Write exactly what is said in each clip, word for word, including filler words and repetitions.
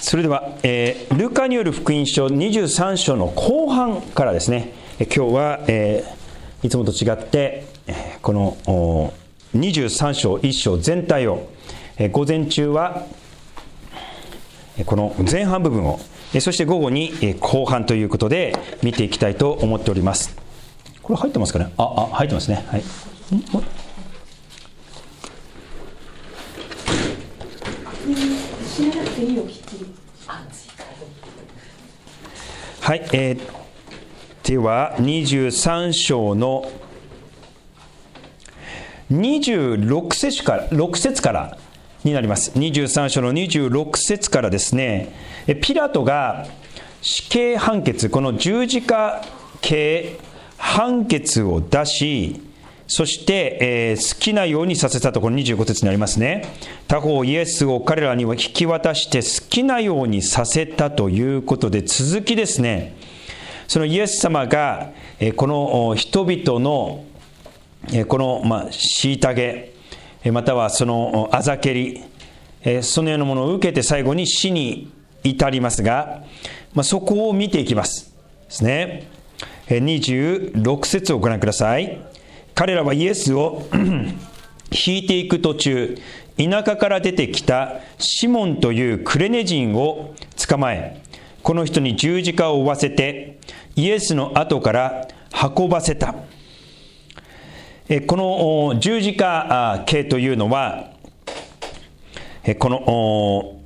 それでは、えー、ルカによる福音書にじゅうさん章の後半からですね、今日は、えー、いつもと違ってこのにじゅうさん章いっ章全体を、えー、午前中はこの前半部分を、そして午後に後半ということで見ていきたいと思っております。これ入ってますかね。ああ入ってますね。はい。はい、えー、ではにじゅうさん章のにじゅうろく節からろく節からになります。にじゅうさん章のにじゅうろく節からですね、ピラトが死刑判決、この十字架刑判決を出し、そして、えー、好きなようにさせたと、このにじゅうご節になりますね。他方イエスを彼らには引き渡して好きなようにさせたということで、続きですね、そのイエス様が、えー、この人々の、えー、この、まあ、虐げ、またはそのあざけり、えー、そのようなものを受けて最後に死に至りますが、まあ、そこを見ていきますですね。にじゅうろく節をご覧ください。彼らはイエスを引いていく途中、田舎から出てきたシモンというクレネ人を捕まえ、この人に十字架を負わせてイエスの後から運ばせた。この十字架刑というのは、この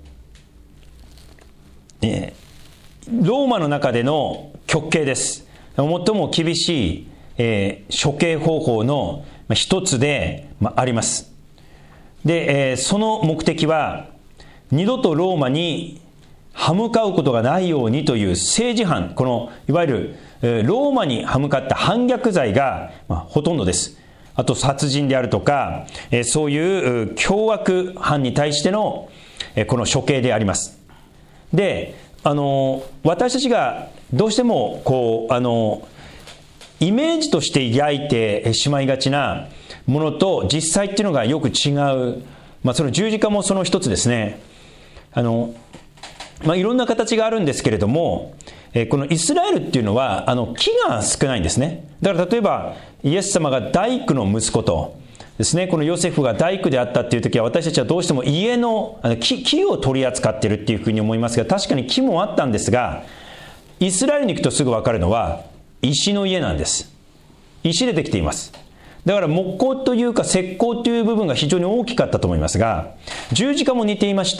ローマの中での極刑です。最も厳しいえー、処刑方法の一つで、まあ、あります。で、えー、その目的は二度とローマに歯向かうことがないようにという政治犯、このいわゆる、えー、ローマに歯向かった反逆罪が、まあ、ほとんどです。あと殺人であるとか、えー、そういう凶悪犯に対しての、えー、この処刑であります。で、あのー、私たちがどうしてもこうあのーイメージとして抱いてしまいがちなものと実際っていうのがよく違う、まあ、その十字架もその一つですね。あの、まあ、いろんな形があるんですけれども、えこのイスラエルっていうのはあの木が少ないんですね。だから例えばイエス様が大工の息子とですね、このヨセフが大工であったっていう時は、私たちはどうしても家の、あの 木, 木を取り扱ってるっていうふうに思いますが、確かに木もあったんですが、イスラエルに行くとすぐ分かるのは石の家なんです。石でできています。だから木工というか石膏という部分が非常に大きかったと思いますが、十字架も似ていまして、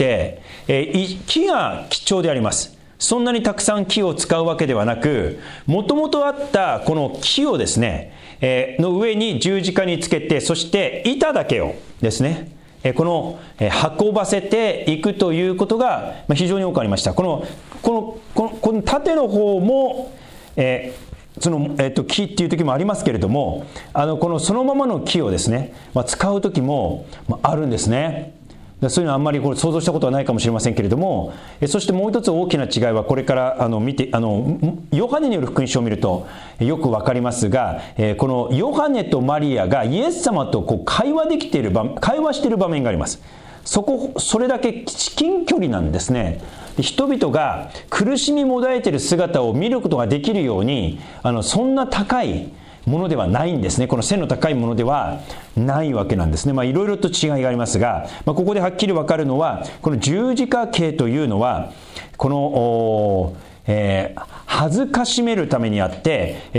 えー、木が貴重であります。そんなにたくさん木を使うわけではなく、もともとあったこの木をですね、えー、の上に十字架につけて、そして板だけをですね、えー、この、えー、運ばせていくということが非常に多くありました。このこのこのこの縦の方も、えーそのえっと、木っていう時もありますけれども、あのこのそのままの木をですね、まあ、使う時も、まあ、あるんですね。そういうのはあんまりこれ想像したことはないかもしれませんけれども、えそしてもう一つ大きな違いは、これからあの見てあのヨハネによる福音書を見るとよくわかりますが、えこのヨハネとマリアがイエス様とこう会話できている場会話している場面があります。そこそれだけ至近距離なんですね。人々が苦しみもだえている姿を見ることができるように、あのそんな高いものではないんですね。この背の高いものではないわけなんですね。まあいろいろと違いがありますが、まあ、ここではっきり分かるのは、この十字架刑というのはこの、えー、恥ずかしめるためにあって、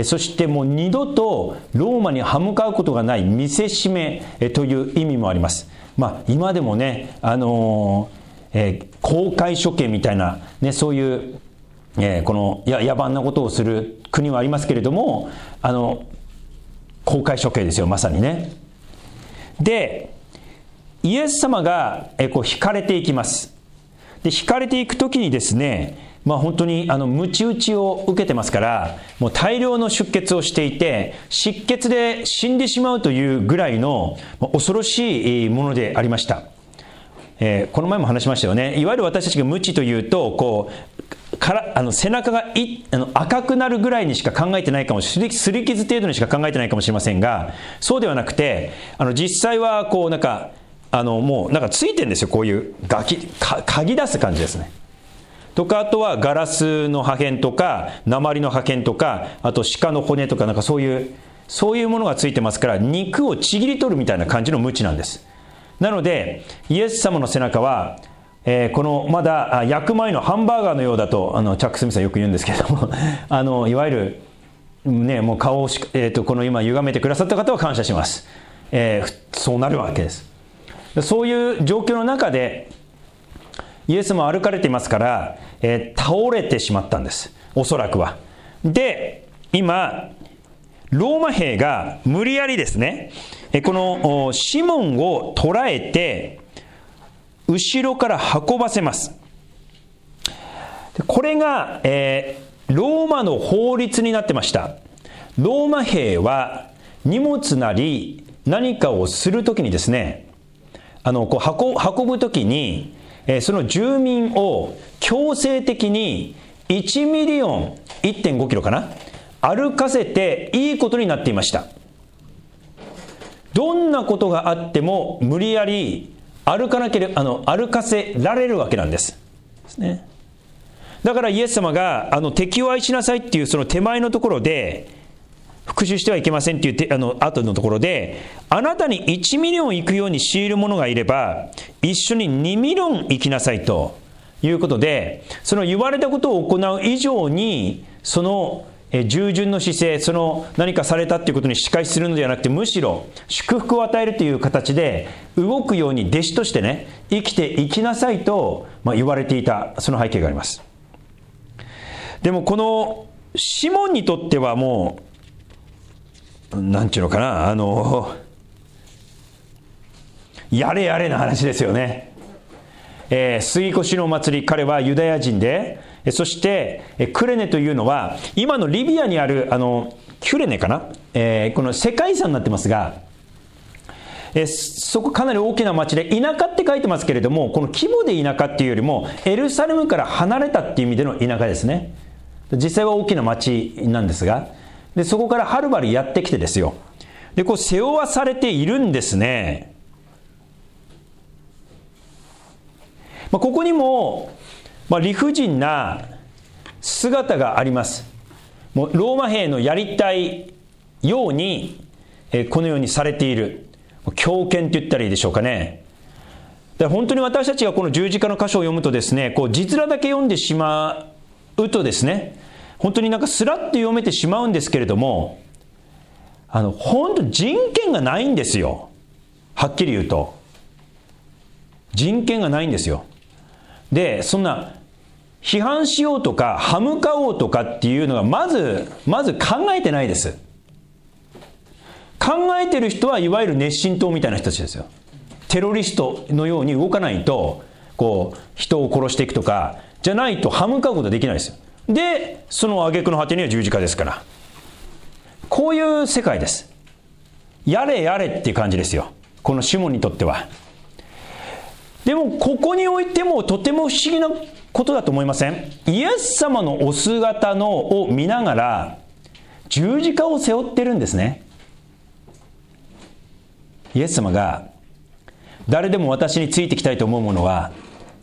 そしてもう二度とローマに歯向かうことがない見せしめという意味もあります。まあ今でもね、あのーえー、公開処刑みたいな、ね、そういう、えー、このや野蛮なことをする国はありますけれども、あの公開処刑ですよ、まさにね。で、イエス様が、えー、こう引かれていきます。で、引かれていくときにですね、まあ本当にあの鞭打ちを受けてますから、もう大量の出血をしていて、失血で死んでしまうというぐらいの恐ろしいものでありました。えー、この前も話しましたよね。いわゆる私たちが鞭というと、こうからあの背中がいあの赤くなるぐらいにしか考えてないかもしれない、すり傷程度にしか考えてないかもしれませんが、そうではなくて、あの実際はこうなんかあのもうなんかついてるんですよ。こういうガキか嗅ぎ出す感じですね。 とか、あとはガラスの破片とか鉛の破片とか、あと鹿の骨とか、なんかそういうそういうものがついてますから、肉をちぎり取るみたいな感じの鞭なんです。なのでイエス様の背中は、えー、このまだ焼く前のハンバーガーのようだと、あのチャック・スミスはよく言うんですけれどもあのいわゆるね、もう顔をし、えー、とこの今歪めてくださった方は感謝します、えー、そうなるわけです。そういう状況の中でイエスも歩かれていますから、えー、倒れてしまったんです、おそらくは。で、今ローマ兵が無理やりですね、このシモンを捕らえて後ろから運ばせます。これが、えー、ローマの法律になってました。ローマ兵は荷物なり何かをするときにですね、あのこう 運, 運ぶときに、えー、その住民を強制的にいちミリオン いってんごキロかな、歩かせていいことになっていました。どんなことがあっても無理やり歩かなければ、あの歩かせられるわけなんです。ですね。だからイエス様があの敵を愛しなさいっていうその手前のところで、復讐してはいけませんっていうてあの後のところで、あなたにいちミリオン行くように強いる者がいれば一緒ににミリオン行きなさいということで、その言われたことを行う以上にその従順の姿勢、その何かされたっていうことに仕返しするのではなくて、むしろ祝福を与えるという形で動くように弟子としてね、生きていきなさいと、まあ、言われていた、その背景があります。でもこのシモンにとってはもうなんていうのかな、あのやれやれな話ですよね。えー、杉越の祭り、彼はユダヤ人で、そしてクレネというのは今のリビアにあるあのキュレネかな、えー、この世界遺産になってますが、えー、そこかなり大きな町で、田舎って書いてますけれども、この規模で田舎っていうよりもエルサレムから離れたっていう意味での田舎ですね。実際は大きな町なんですが、でそこからはるばるやってきてですよ、でこう背負わされているんですね。まあ、ここにも、まあ、理不尽な姿があります。もうローマ兵のやりたいように、えー、このようにされている、強権と言ったらいいでしょうかね。だから本当に私たちがこの十字架の箇所を読むとですね、こう字面だけ読んでしまうとですね、本当になんかスラッと読めてしまうんですけれども、あの本当人権がないんですよ。はっきり言うと人権がないんですよ。でそんな批判しようとか歯向かおうとかっていうのがまずまず考えてないです。考えてる人はいわゆる熱心党みたいな人たちですよ。テロリストのように動かないと、こう人を殺していくとかじゃないと歯向かうことはできないですよ。でその挙句の果てには十字架ですから、こういう世界です。やれやれっていう感じですよ、このシモンにとっては。でもここにおいてもとても不思議なことだと思いません？イエス様のお姿のを見ながら十字架を背負ってるんですね。イエス様が誰でも私についてきたいと思うものは、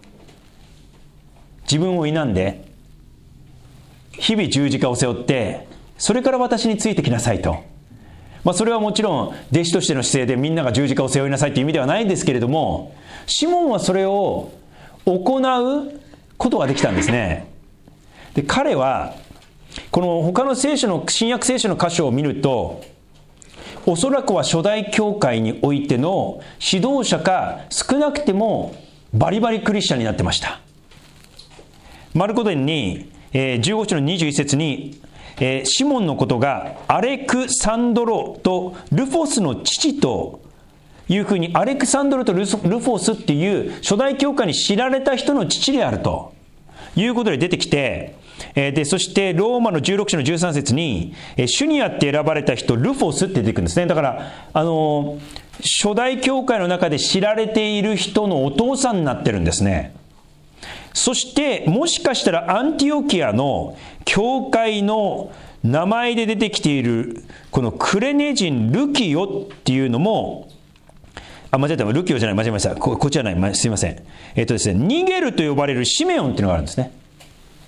自分を否んで日々十字架を背負って、それから私についてきなさいと。まあ、それはもちろん弟子としての姿勢でみんなが十字架を背負いなさいという意味ではないんですけれども、シモンはそれを行うことができたんですね。で彼はこの他の聖書の新約聖書の箇所を見ると、おそらくは初代教会においての指導者か、少なくてもバリバリクリスチャンになってました。マルコ伝にじゅうご章のにじゅういち節に、シモンのことがアレクサンドロとルフォスの父というふうに、アレクサンドロとルフォスっていう初代教会に知られた人の父であるということで出てきて、でそしてローマのじゅうろく章のじゅうさん節に、主にあって選ばれた人ルフォスって出てくるんですね。だからあの初代教会の中で知られている人のお父さんになってるんですね。そしてもしかしたらアンティオキアの教会の名前で出てきているこのクレネ人ルキオっていうのも、あ、間違えた、ルキオじゃない、間違えました。こ, こっちじゃない、すいません。えっとですね、ニゲルと呼ばれるシメオンっていうのがあるんですね。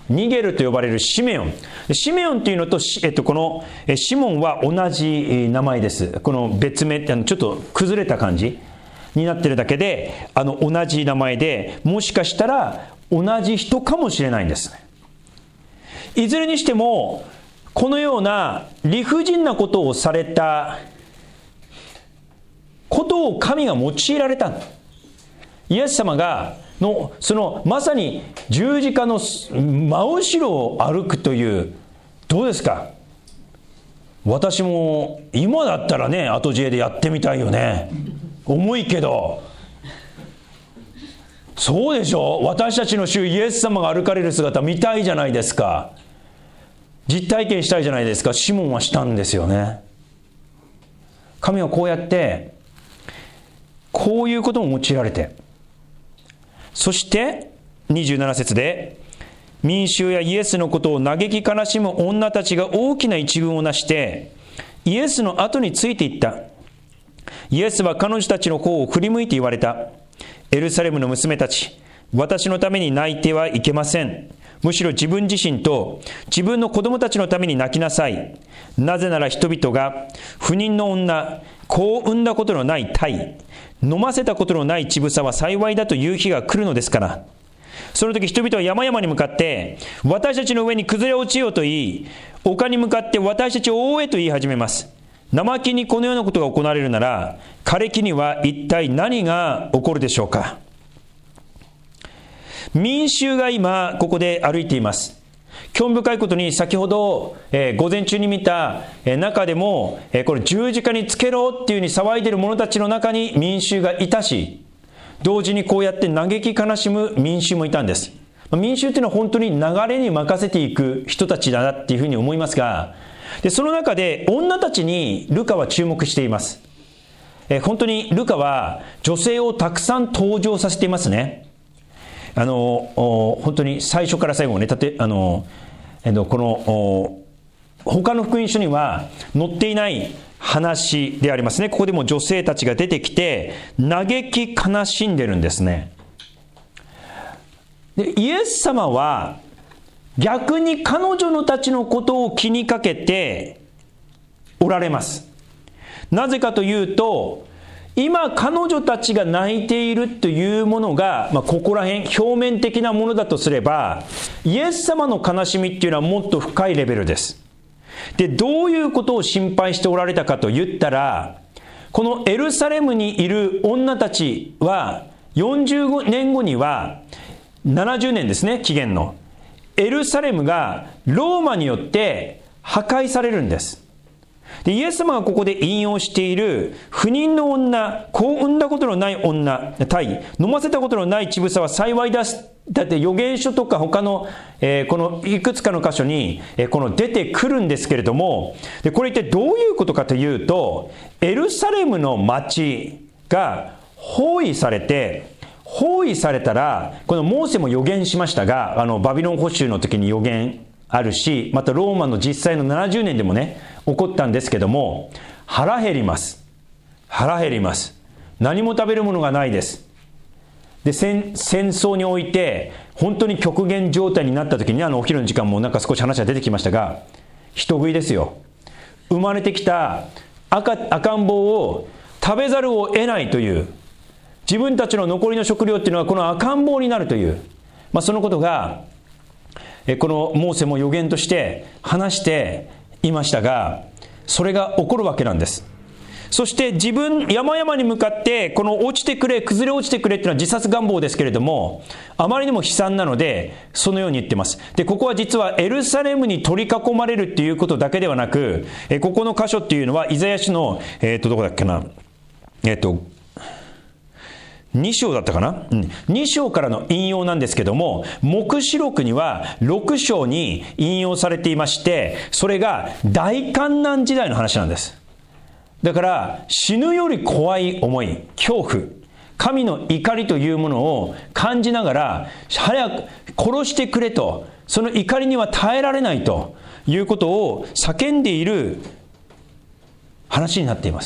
ニゲルと呼ばれるシメオン。シメオンというのと、えっと、このシモンは同じ名前です。この別名ってちょっと崩れた感じになってるだけで、あの同じ名前で、もしかしたら同じ人かもしれないんです。いずれにしても、このような理不尽なことをされたことを神が用いられた。イエス様がのそのまさに十字架の真後ろを歩くという、どうですか？私も今だったらね、後知恵でやってみたいよね。重いけど、そうでしょ？私たちの主イエス様が歩かれる姿見たいじゃないですか。実体験したいじゃないですか。シモンはしたんですよね。神はこうやってこういうことも用いられて、そしてにじゅうなな節で、民衆やイエスのことを嘆き悲しむ女たちが大きな一群をなしてイエスの後についていった。イエスは彼女たちの方を振り向いて言われた。エルサレムの娘たち、私のために泣いてはいけません。むしろ自分自身と自分の子供たちのために泣きなさい。なぜなら人々が不妊の女、子を産んだことのない胎、飲ませたことのない乳房は幸いだという日が来るのですから。その時人々は山々に向かって私たちの上に崩れ落ちようと言い、丘に向かって私たちを覆えと言い始めます。生木にこのようなことが行われるなら、枯れ木には一体何が起こるでしょうか。民衆が今ここで歩いています。興味深いことに、先ほど、えー、午前中に見た、えー、中でも、えー、これ十字架につけろっていうふうに騒いでいる者たちの中に民衆がいたし、同時にこうやって嘆き悲しむ民衆もいたんです。民衆っていうのは本当に流れに任せていく人たちだなっていうふうに思いますが、でその中で女たちにルカは注目しています。えー、本当にルカは女性をたくさん登場させていますね。あの本当に最初から最後まで、たてあの、えのこの他の福音書には載っていない話でありますね。ここでも女性たちが出てきて嘆き悲しんでるんですね。でイエス様は逆に彼女のたちのことを気にかけておられます。なぜかというと、今彼女たちが泣いているというものが、まあ、ここら辺表面的なものだとすれば、イエス様の悲しみっていうのはもっと深いレベルです。でどういうことを心配しておられたかと言ったら、このエルサレムにいる女たちはよんじゅうねんごにはななじゅうねんですね、紀元のエルサレムがローマによって破壊されるんです。でイエス様がここで引用している不妊の女、子を産んだことのない女、胎、飲ませたことのない乳房は幸いだ。だって預言書とか他の、えー、このいくつかの箇所に、えー、この出てくるんですけれども、でこれ一体どういうことかというと、エルサレムの町が包囲されて、包囲されたら、このモーセも預言しましたが、あのバビロン捕囚の時に預言あるし、またローマの実際のななじゅうねんでもね起こったんですけども、腹減ります。腹減ります。何も食べるものがないです。で 戦, 戦争において本当に極限状態になった時に、あのお昼の時間もなんか少し話が出てきましたが、人食いですよ。生まれてきた 赤, 赤ん坊を食べざるを得ないという、自分たちの残りの食料っていうのはこの赤ん坊になるという、まあ、そのことがこのモーセも預言として話していましたが、それが起こるわけなんです。そして自分山々に向かってこの落ちてくれ、崩れ落ちてくれっていうのは自殺願望ですけれども、あまりにも悲惨なのでそのように言ってます。でここは実はエルサレムに取り囲まれるっていうことだけではなく、ここの箇所っていうのはイザヤ書のえっとどこだっけなえっとに章だったかな、うん、に章からの引用なんですけども、黙示録にはろく章に引用されていまして、それが大観難時代の話なんです。だから死ぬより怖い思い、恐怖、神の怒りというものを感じながら、早く殺してくれと、その怒りには耐えられないということを叫んでいる話になっています。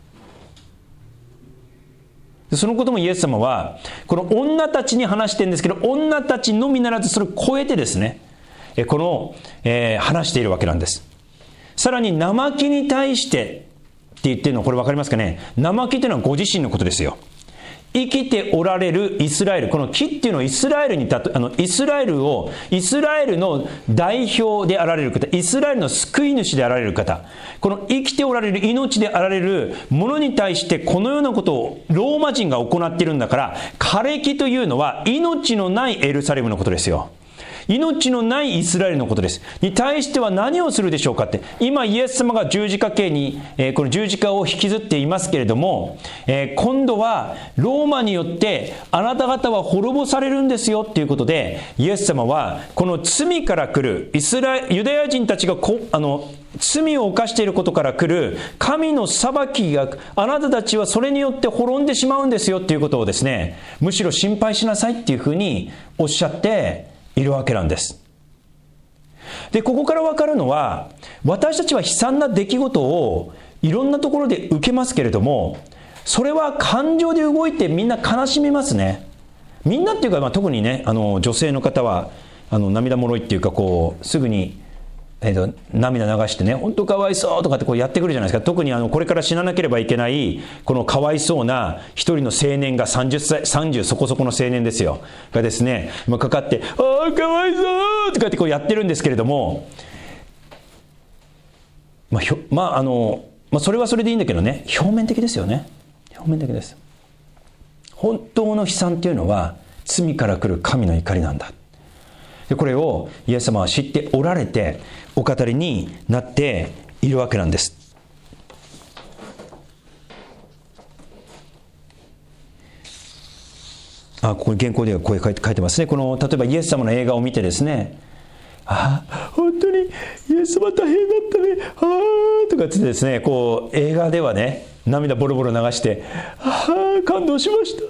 そのこともイエス様はこの女たちに話してるんですけど、女たちのみならずそれを超えてですね、 この、えー、話しているわけなんです。さらに生木に対してって言ってるの、これ分かりますかね。生木というのはご自身のことですよ。生きておられるイスラエル、この木っていうのをイスラエルにたとあのイスラエルをイスラエルの代表であられる方、イスラエルの救い主であられる方、この生きておられる命であられるものに対してこのようなことをローマ人が行っているんだから、枯れ木というのは命のないエルサレムのことですよ。命のないイスラエルのことです。に対しては何をするでしょうかって、今イエス様が十字架刑に、えー、この十字架を引きずっていますけれども、えー、今度はローマによってあなた方は滅ぼされるんですよっていうことで、イエス様はこの罪から来るイスラユダヤ人たちがこあの罪を犯していることから来る神の裁きが、あなたたちはそれによって滅んでしまうんですよっていうことをですね、むしろ心配しなさいっていうふうにおっしゃっているわけなんです。で、ここから分かるのは、私たちは悲惨な出来事をいろんなところで受けますけれども、それは感情で動いてみんな悲しみますね。みんなっていうか、まあ、特にね、あの女性の方はあの涙もろいっていうか、こうすぐにえー、と涙流してね、本当かわいそうとかってこうやってくるじゃないですか。特にあのこれから死ななければいけないこのかわいそうな一人の青年がさんじゅっさい、さんじゅうそこそこの青年ですよがですね、まあ、かかって「ああかわいそう」とかってこうやってるんですけれども、まあひょまああのまあ、それはそれでいいんだけどね、表面的ですよね。表面的です。本当の悲惨っていうのは罪から来る神の怒りなんだ。でこれをイエス様は知っておられてお語りになっているわけなんです。あ、ここに原稿ではこう書いて、書いてますね。この例えばイエス様の映画を見てですね、ああ本当にイエス様大変だったね、ああとかってですね、こう映画ではね涙ボロボロ流してああ感動しました。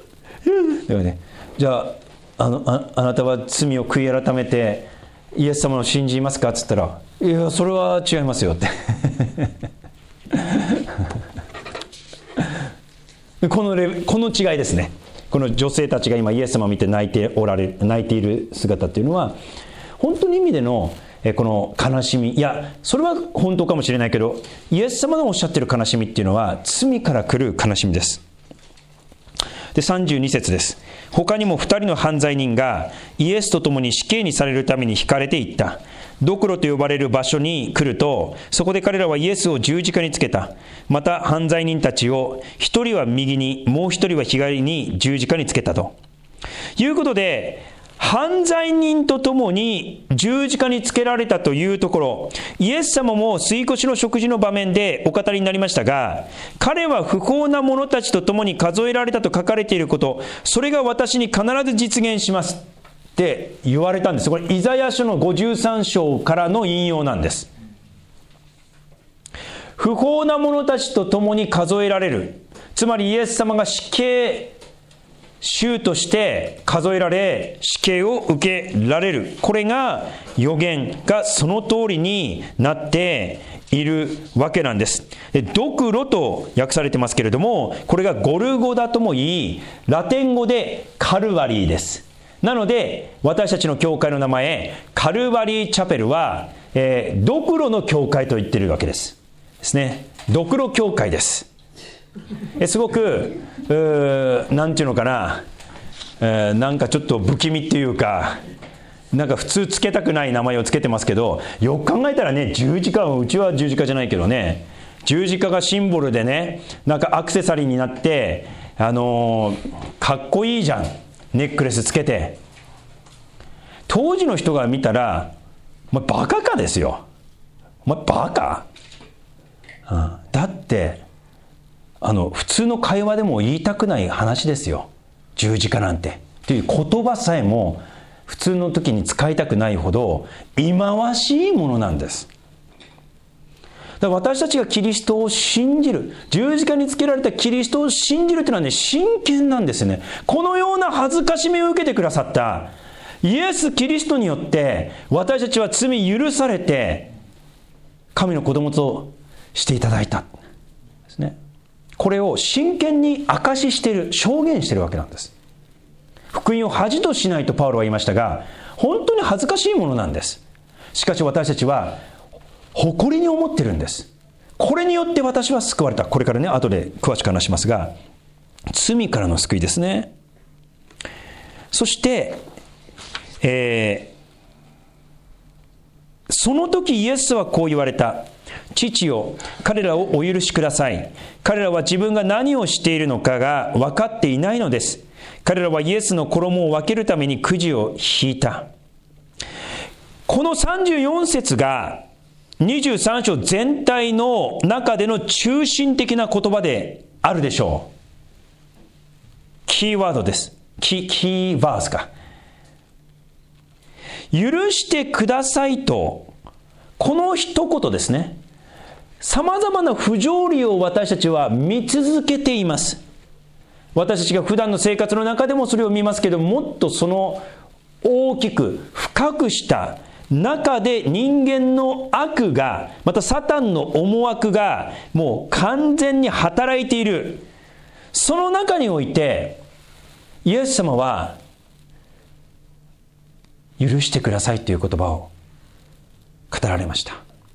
でもね、じゃああの あ, あなたは罪を悔い改めてイエス様を信じますかって言ったら、いやそれは違いますよってこのレこの違いですね。この女性たちが今イエス様を見て泣いておられる泣いている姿っていうのは、本当の意味でのこの悲しみ、いやそれは本当かもしれないけど、イエス様のおっしゃっている悲しみっていうのは罪から来る悲しみです。でさんじゅうに節です。他にもふたりの犯罪人がイエスと共に死刑にされるために引かれていった。ドクロと呼ばれる場所に来ると、そこで彼らはイエスを十字架につけた。また犯罪人たちを一人は右に、もう一人は左に十字架につけたということで、犯罪人とともに十字架につけられたというところ、イエス様も吸い越しの食事の場面でお語りになりましたが、彼は不法な者たちとともに数えられたと書かれていること、それが私に必ず実現しますって言われたんです。これイザヤ書のごじゅうさん章からの引用なんです。不法な者たちとともに数えられる、つまりイエス様が死刑囚として数えられ死刑を受けられる、これが予言がその通りになっているわけなんです。でドクロと訳されてますけれども、これがゴルゴダともいい、ラテン語でカルバリーです。なので私たちの教会の名前カルバリーチャペルは、えー、ドクロの教会と言っているわけですですね。ドクロ教会です。すごくなんていうのかな、えー、なんかちょっと不気味っていうか、なんか普通つけたくない名前をつけてますけど、よく考えたらね、十字架は、うちは十字架じゃないけどね、十字架がシンボルでね、なんかアクセサリーになって、あのー、かっこいいじゃん、ネックレスつけて。当時の人が見たら、お前バカかですよ。お前バカ、うん、だってあの普通の会話でも言いたくない話ですよ、十字架なんてという言葉さえも普通の時に使いたくないほど忌まわしいものなんです。だから私たちがキリストを信じる、十字架につけられたキリストを信じるというのはね、真剣なんですよね。このような恥ずかしみを受けてくださったイエス・キリストによって私たちは罪許されて神の子供としていただいたですね。これを真剣に証ししている、証言しているわけなんです。福音を恥としないとパウロは言いましたが、本当に恥ずかしいものなんです。 しかし私たちは誇りに思ってるんです。これによって私は救われた。これからね、後で詳しく話しますが、罪からの救いですね。そして、えー、その時イエスはこう言われた。父よ、彼らをお許しください。彼らは自分が何をしているのかが分かっていないのです。彼らはイエスの衣を分けるためにくじを引いた。このさんじゅうよん節がにじゅうさん章全体の中での中心的な言葉であるでしょう。キーワードです。キ、キーバースか。許してくださいと、この一言ですね。様々な不条理を私たちは見続けています。私たちが普段の生活の中でもそれを見ますけど、もっとその大きく深くした中で人間の悪が、またサタンの思惑がもう完全に働いている。その中においてイエス様は許してくださいという言葉を語られました。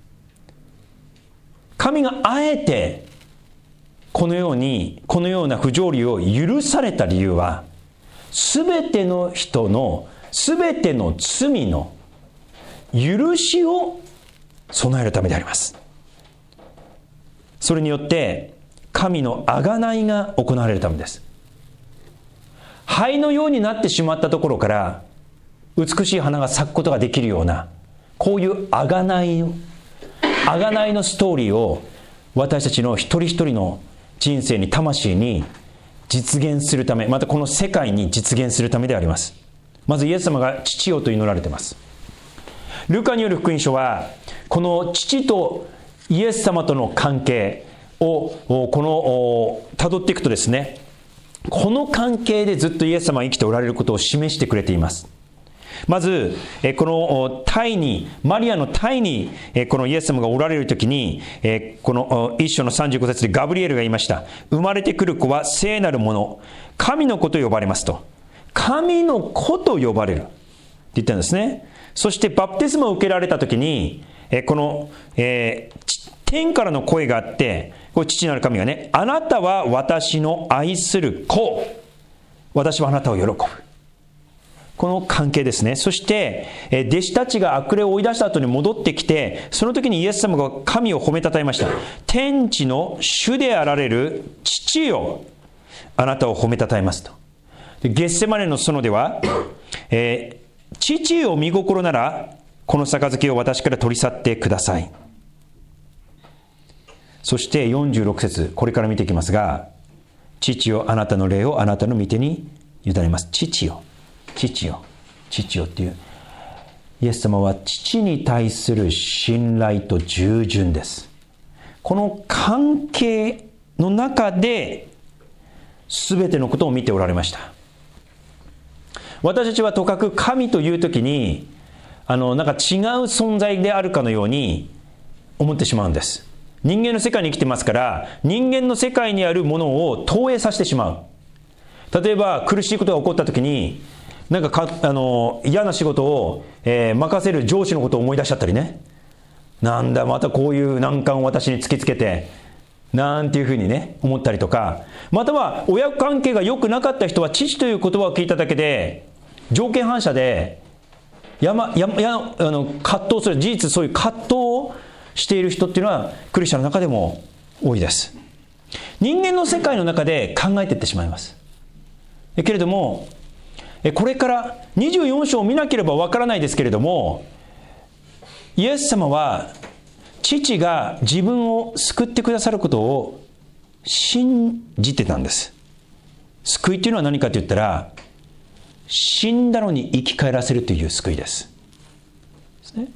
神があえてこのようにこのような不条理を許された理由は、すべての人のすべての罪の許しを備えるためであります。それによって神の贖いが行われるためです。灰のようになってしまったところから美しい花が咲くことができるような、こういう贖いを贖いのストーリーを私たちの一人一人の人生に、魂に実現するため、またこの世界に実現するためであります。まずイエス様が父よと祈られています。ルカによる福音書はこの父とイエス様との関係をこの辿っていくとですね、この関係でずっとイエス様が生きておられることを示してくれています。まずこの胎に、マリアの胎にこのイエス様がおられるときに、この一章のさんじゅうご節でガブリエルが言いました。生まれてくる子は聖なるもの、神の子と呼ばれますと。神の子と呼ばれるって言ったんですね。そしてバプテスマを受けられたときに、この、えー、天からの声があって、これ父なる神がね、あなたは私の愛する子、私はあなたを喜ぶ。この関係ですね。そして弟子たちが悪霊を追い出した後に戻ってきて、その時にイエス様が神を褒めたたえました。天地の主であられる父よ、あなたを褒めたたえますと。でゲッセマネの園では、えー父を見心ならこの杯を私から取り去ってください。そしてよんじゅうろく節、これから見ていきますが、父よ、あなたの霊をあなたの御手に委ねます。父よ、父よ、父よっていう、イエス様は父に対する信頼と従順です。この関係の中で全てのことを見ておられました。私たちはとかく神というときにあのなんか違う存在であるかのように思ってしまうんです。人間の世界に生きてますから、人間の世界にあるものを投影させてしまう。例えば苦しいことが起こったときに、なんかかあの嫌な仕事を、えー、任せる上司のことを思い出しちゃったりね、なんだまたこういう難関を私に突きつけてなんていうふうにね思ったりとか、または親子関係が良くなかった人は父という言葉を聞いただけで条件反射でやまややあの葛藤する。事実そういう葛藤をしている人っていうのはクリスチャンの中でも多いです。人間の世界の中で考えていってしまいます。けれどもこれからにじゅうよん章を見なければわからないですけれども、イエス様は父が自分を救ってくださることを信じてたんです。救いというのは何かと言ったら、死んだのに生き返らせるという救いです。ですね。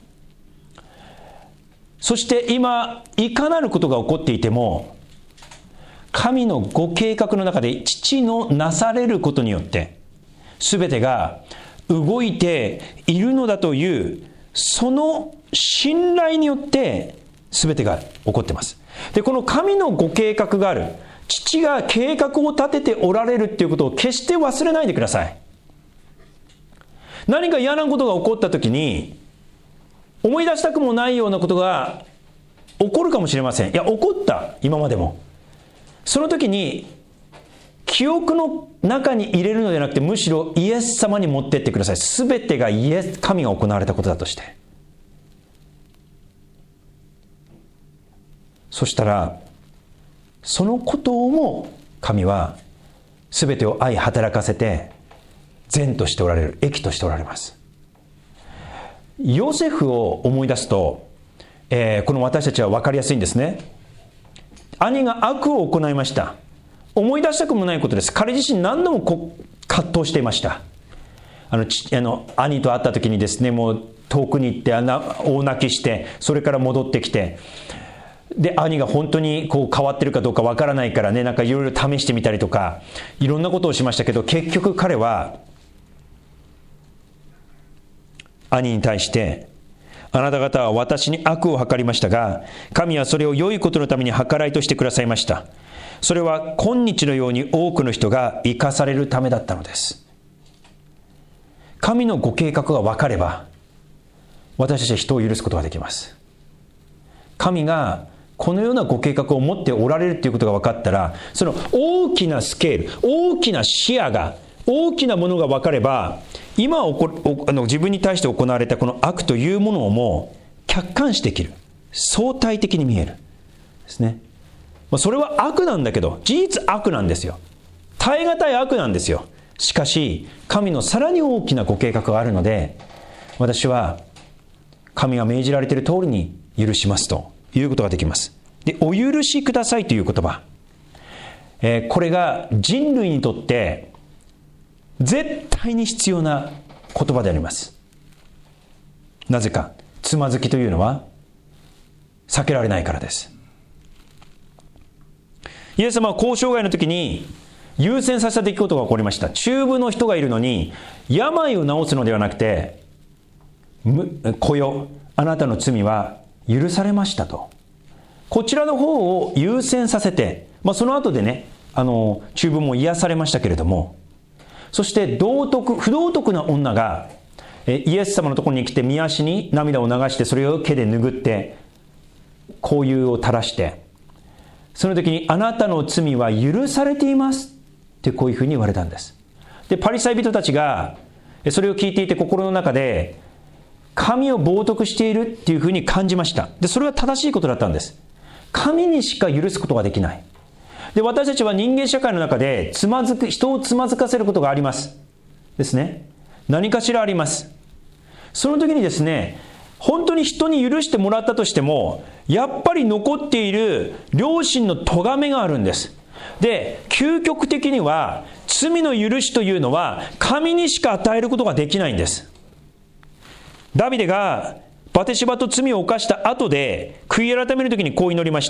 そして今いかなることが起こっていても、神のご計画の中で父のなされることによって全てが動いているのだという、その信頼によって全てが起こっています。で、この神のご計画がある、父が計画を立てておられるということを決して忘れないでください。何か嫌なことが起こったときに、 思い出したくもないようなことが起こるかもしれません。いや、起こった、今までも。その時に記憶の中に入れるのではなくて、むしろイエス様に持ってってください。すべてがイエス、神が行われたことだとして。そしたらそのことをも神はすべてを愛働かせて善としておられる、益としておられます。ヨセフを思い出すと、えー、この私たちは分かりやすいんですね。兄が悪を行いました。思い出したくもないことです。彼自身何度もこ葛藤していました。あのちあの兄と会った時にですね、もう遠くに行ってあ大泣きして、それから戻ってきて、で兄が本当にこう変わってるかどうかわからないからね、なんかいろいろ試してみたりとかいろんなことをしましたけど、結局彼は兄に対して、あなた方は私に悪を計りましたが、神はそれを良いことのために計らいとしてくださいました。それは今日のように多くの人が生かされるためだったのです。神のご計画が分かれば、私たちは人を許すことができます。神がこのようなご計画を持っておられるということが分かったら、その大きなスケール、大きな視野が、大きなものが分かれば、今おこあの自分に対して行われたこの悪というものをも客観視できる、相対的に見えるですね。それは悪なんだけど、事実悪なんですよ。耐え難い悪なんですよ。しかし神のさらに大きなご計画があるので、私は神が命じられている通りに許しますということができます。で、お許しくださいという言葉、えー、これが人類にとって絶対に必要な言葉であります。なぜか、つまずきというのは避けられないからです。イエス様は交渉外の時に優先させた出来事が起こりました。中部の人がいるのに病を治すのではなくて、来よ、あなたの罪は許されましたと、こちらの方を優先させて、まあ、その後でね、あの中部も癒されましたけれども、そして道徳不道徳な女がイエス様のところに来て、御足に涙を流して、それを手で拭って香油を垂らして、その時にあなたの罪は許されていますってこういうふうに言われたんです。で、パリサイ人たちがそれを聞いていて、心の中で神を冒涜しているっていうふうに感じました。で、それは正しいことだったんです。神にしか許すことができない。で、私たちは人間社会の中でつまずく人をつまずかせることがありますですね。何かしらあります。その時にですね、本当に人に許してもらったとしても、やっぱり残っている良心の咎めがあるんです。で、究極的には罪の許しというのは神にしか与えることができないんです。ダビデがバテシバと罪を犯した後で悔い改める時にこう祈りました。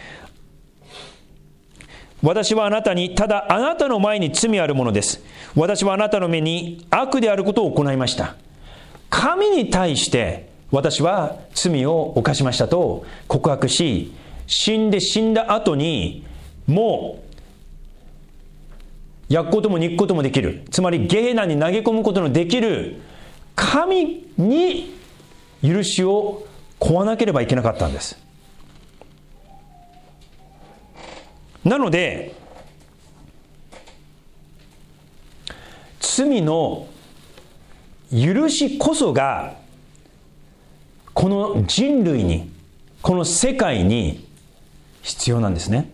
私はあなたに、ただあなたの前に罪あるものです。私はあなたの目に悪であることを行いました。神に対して私は罪を犯しましたと告白し、死んで死んだ後にもう焼くことも肉くこともできる、つまりゲヘナに投げ込むことのできる神に許しを請わなければいけなかったんです。なので罪の許しこそがこの人類に、この世界に必要なんですね。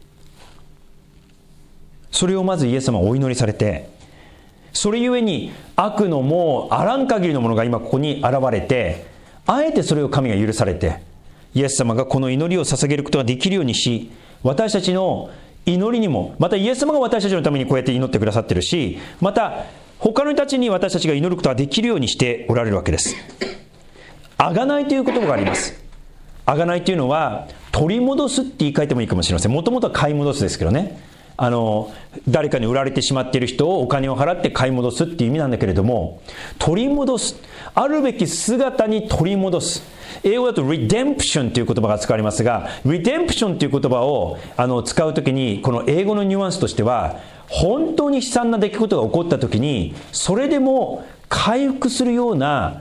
それをまずイエス様はお祈りされて、それゆえに悪のもうあらん限りのものが今ここに現れて、あえてそれを神が許されて、イエス様がこの祈りを捧げることができるようにし、私たちの祈りにも、またイエス様が私たちのためにこうやって祈ってくださってるし、また他の人たちに私たちが祈ることができるようにしておられるわけです。贖いという言葉があります。贖いというのは取り戻すって言い換えてもいいかもしれません。もともとは買い戻すですけどね、あの誰かに売られてしまっている人をお金を払って買い戻すっていう意味なんだけれども、取り戻す、あるべき姿に取り戻す、英語だと redemption という言葉が使われますが、 redemption という言葉をあの使うときに、この英語のニュアンスとしては、本当に悲惨な出来事が起こったときにそれでも回復するような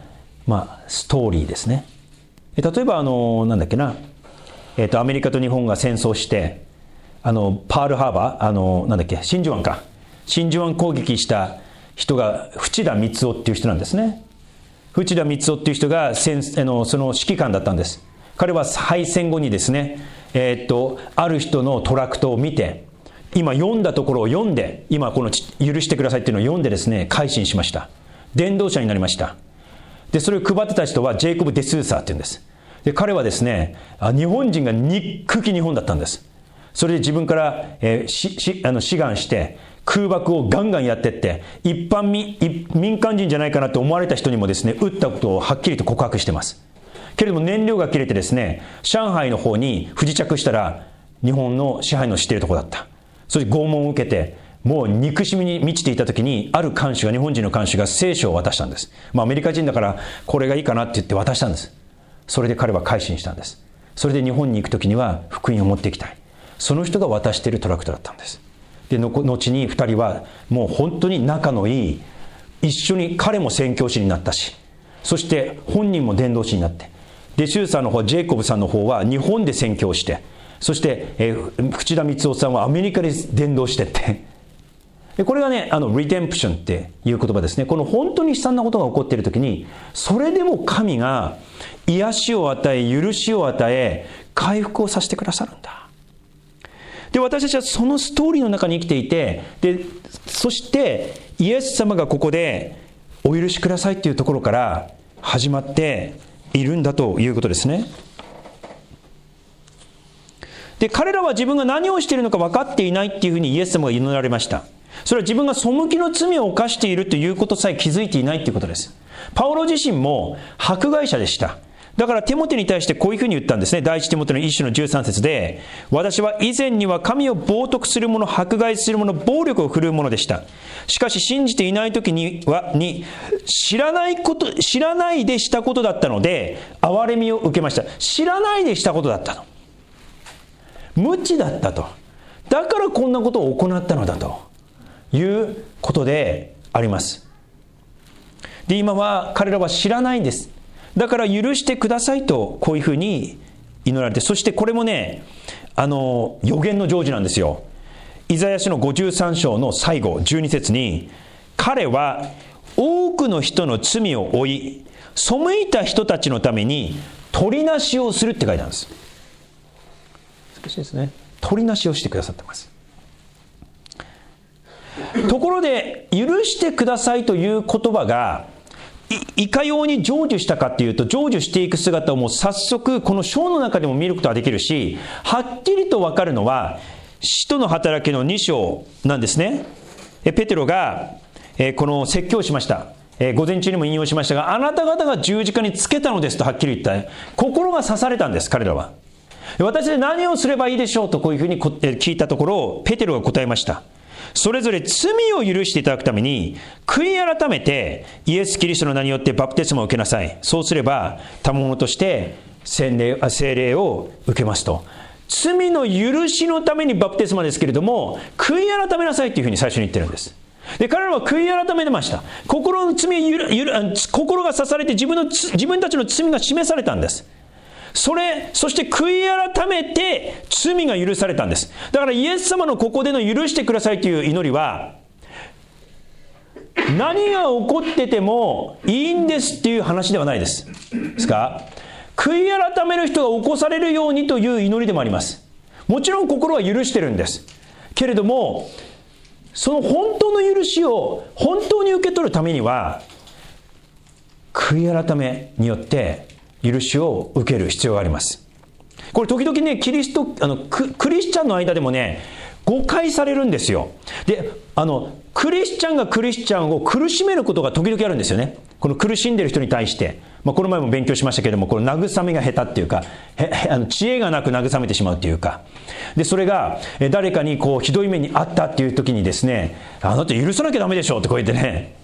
まあ、ストーリーですね。例えばあのなんだっけな、えー、とアメリカと日本が戦争して、あのパールハーバー、あのなんだっけ、真珠湾か、真珠湾攻撃した人が淵田光夫っていう人なんですね。淵田光夫っていう人が戦あのその指揮官だったんです。彼は敗戦後にですね、えー、っとある人のトラクトを見て、今読んだところを読んで、今この許してくださいっていうのを読んでですね、改心しました。伝道者になりました。でそれを配ってた人はジェイコブ・デスーサーっていうんです。で彼はですね、日本人が憎き日本だったんです。それで自分から、えー、ししあの志願して空爆をガンガンやってって、一般民民間人じゃないかなと思われた人にもですね、撃ったことをはっきりと告白してます。けれども燃料が切れてですね、上海の方に不時着したら日本の支配の知っているところだった。そして拷問を受けて、もう憎しみに満ちていた時に、ある看守が、日本人の看守が聖書を渡したんです。まあアメリカ人だからこれがいいかなって言って渡したんです。それで彼は改心したんです。それで日本に行く時には福音を持っていきたい。その人が渡しているトラクトだったんです。で後にふたりはもう本当に仲のいい、一緒に彼も宣教師になったし、そして本人も伝道師になって、でシューサーの方、ジェイコブさんの方は日本で宣教して、そして、えー、淵田光夫さんはアメリカで伝道してってでこれがね、あのリデンプションっていう言葉ですね。この本当に悲惨なことが起こっている時に、それでも神が癒しを与え、許しを与え、回復をさせてくださるんだ。で私たちはそのストーリーの中に生きていて、でそしてイエス様がここでお許しくださいっていうところから始まっているんだということですね。で彼らは自分が何をしているのか分かっていないっていうふうにイエス様が祈られました。それは自分が背きの罪を犯しているということさえ気づいていないということです。パウロ自身も迫害者でした。だからテモテに対してこういうふうに言ったんですね。第一テモテの一章のじゅうさん節で、私は以前には神を冒涜する者、迫害する者、暴力を振るう者でした。しかし信じていない時にはに知らないこと知らないでしたことだったので憐れみを受けました。知らないでしたことだったの、無知だったと。だからこんなことを行ったのだということであります。で今は彼らは知らないんです。だから許してくださいとこういうふうに祈られて、そしてこれもね、あの予言の成就なんですよ。イザヤ書のごじゅうさん章の最後じゅうに節に、彼は多くの人の罪を負い、背いた人たちのために取りなしをするって書いてあるんです。難しいですね。取りなしをしてくださってます。ところで許してくださいという言葉がい, いかように成就したかっていうと、成就していく姿をもう早速この章の中でも見ることができるし、はっきりと分かるのは使徒の働きのに章なんですね。ペテロがこの説教をしました。午前中にも引用しましたが、あなた方が十字架につけたのですとはっきり言った。心が刺されたんです、彼らは。私で何をすればいいでしょうとこういうふうに聞いたところ、ペテロが答えました。それぞれ罪を許していただくために悔い改めてイエス・キリストの名によってバプテスマを受けなさい。そうすれば賜物として洗礼、聖霊を受けますと。罪の許しのためにバプテスマですけれども、悔い改めなさいというふうに最初に言ってるんです。で彼らは悔い改めてました。心の罪ゆるゆる心が刺されて自分の自分たちの罪が示されたんです。それそして悔い改めて罪が許されたんです。だからイエス様のここでの許してくださいという祈りは、何が起こっててもいいんですっていう話ではないですですか。悔い改める人が起こされるようにという祈りでもあります。もちろん心は許してるんですけれども、その本当の許しを本当に受け取るためには悔い改めによって許しを受ける必要があります。これ時々ね、キリストあの ク, クリスチャンの間でもね誤解されるんですよ。であのクリスチャンがクリスチャンを苦しめることが時々あるんですよね。この苦しんでる人に対して、まあ、この前も勉強しましたけれども、この慰めが下手っていうか、へあの知恵がなく慰めてしまうっていうか、でそれが誰かにこうひどい目にあったっていう時にですね、あなた許さなきゃダメでしょってこう言ってね、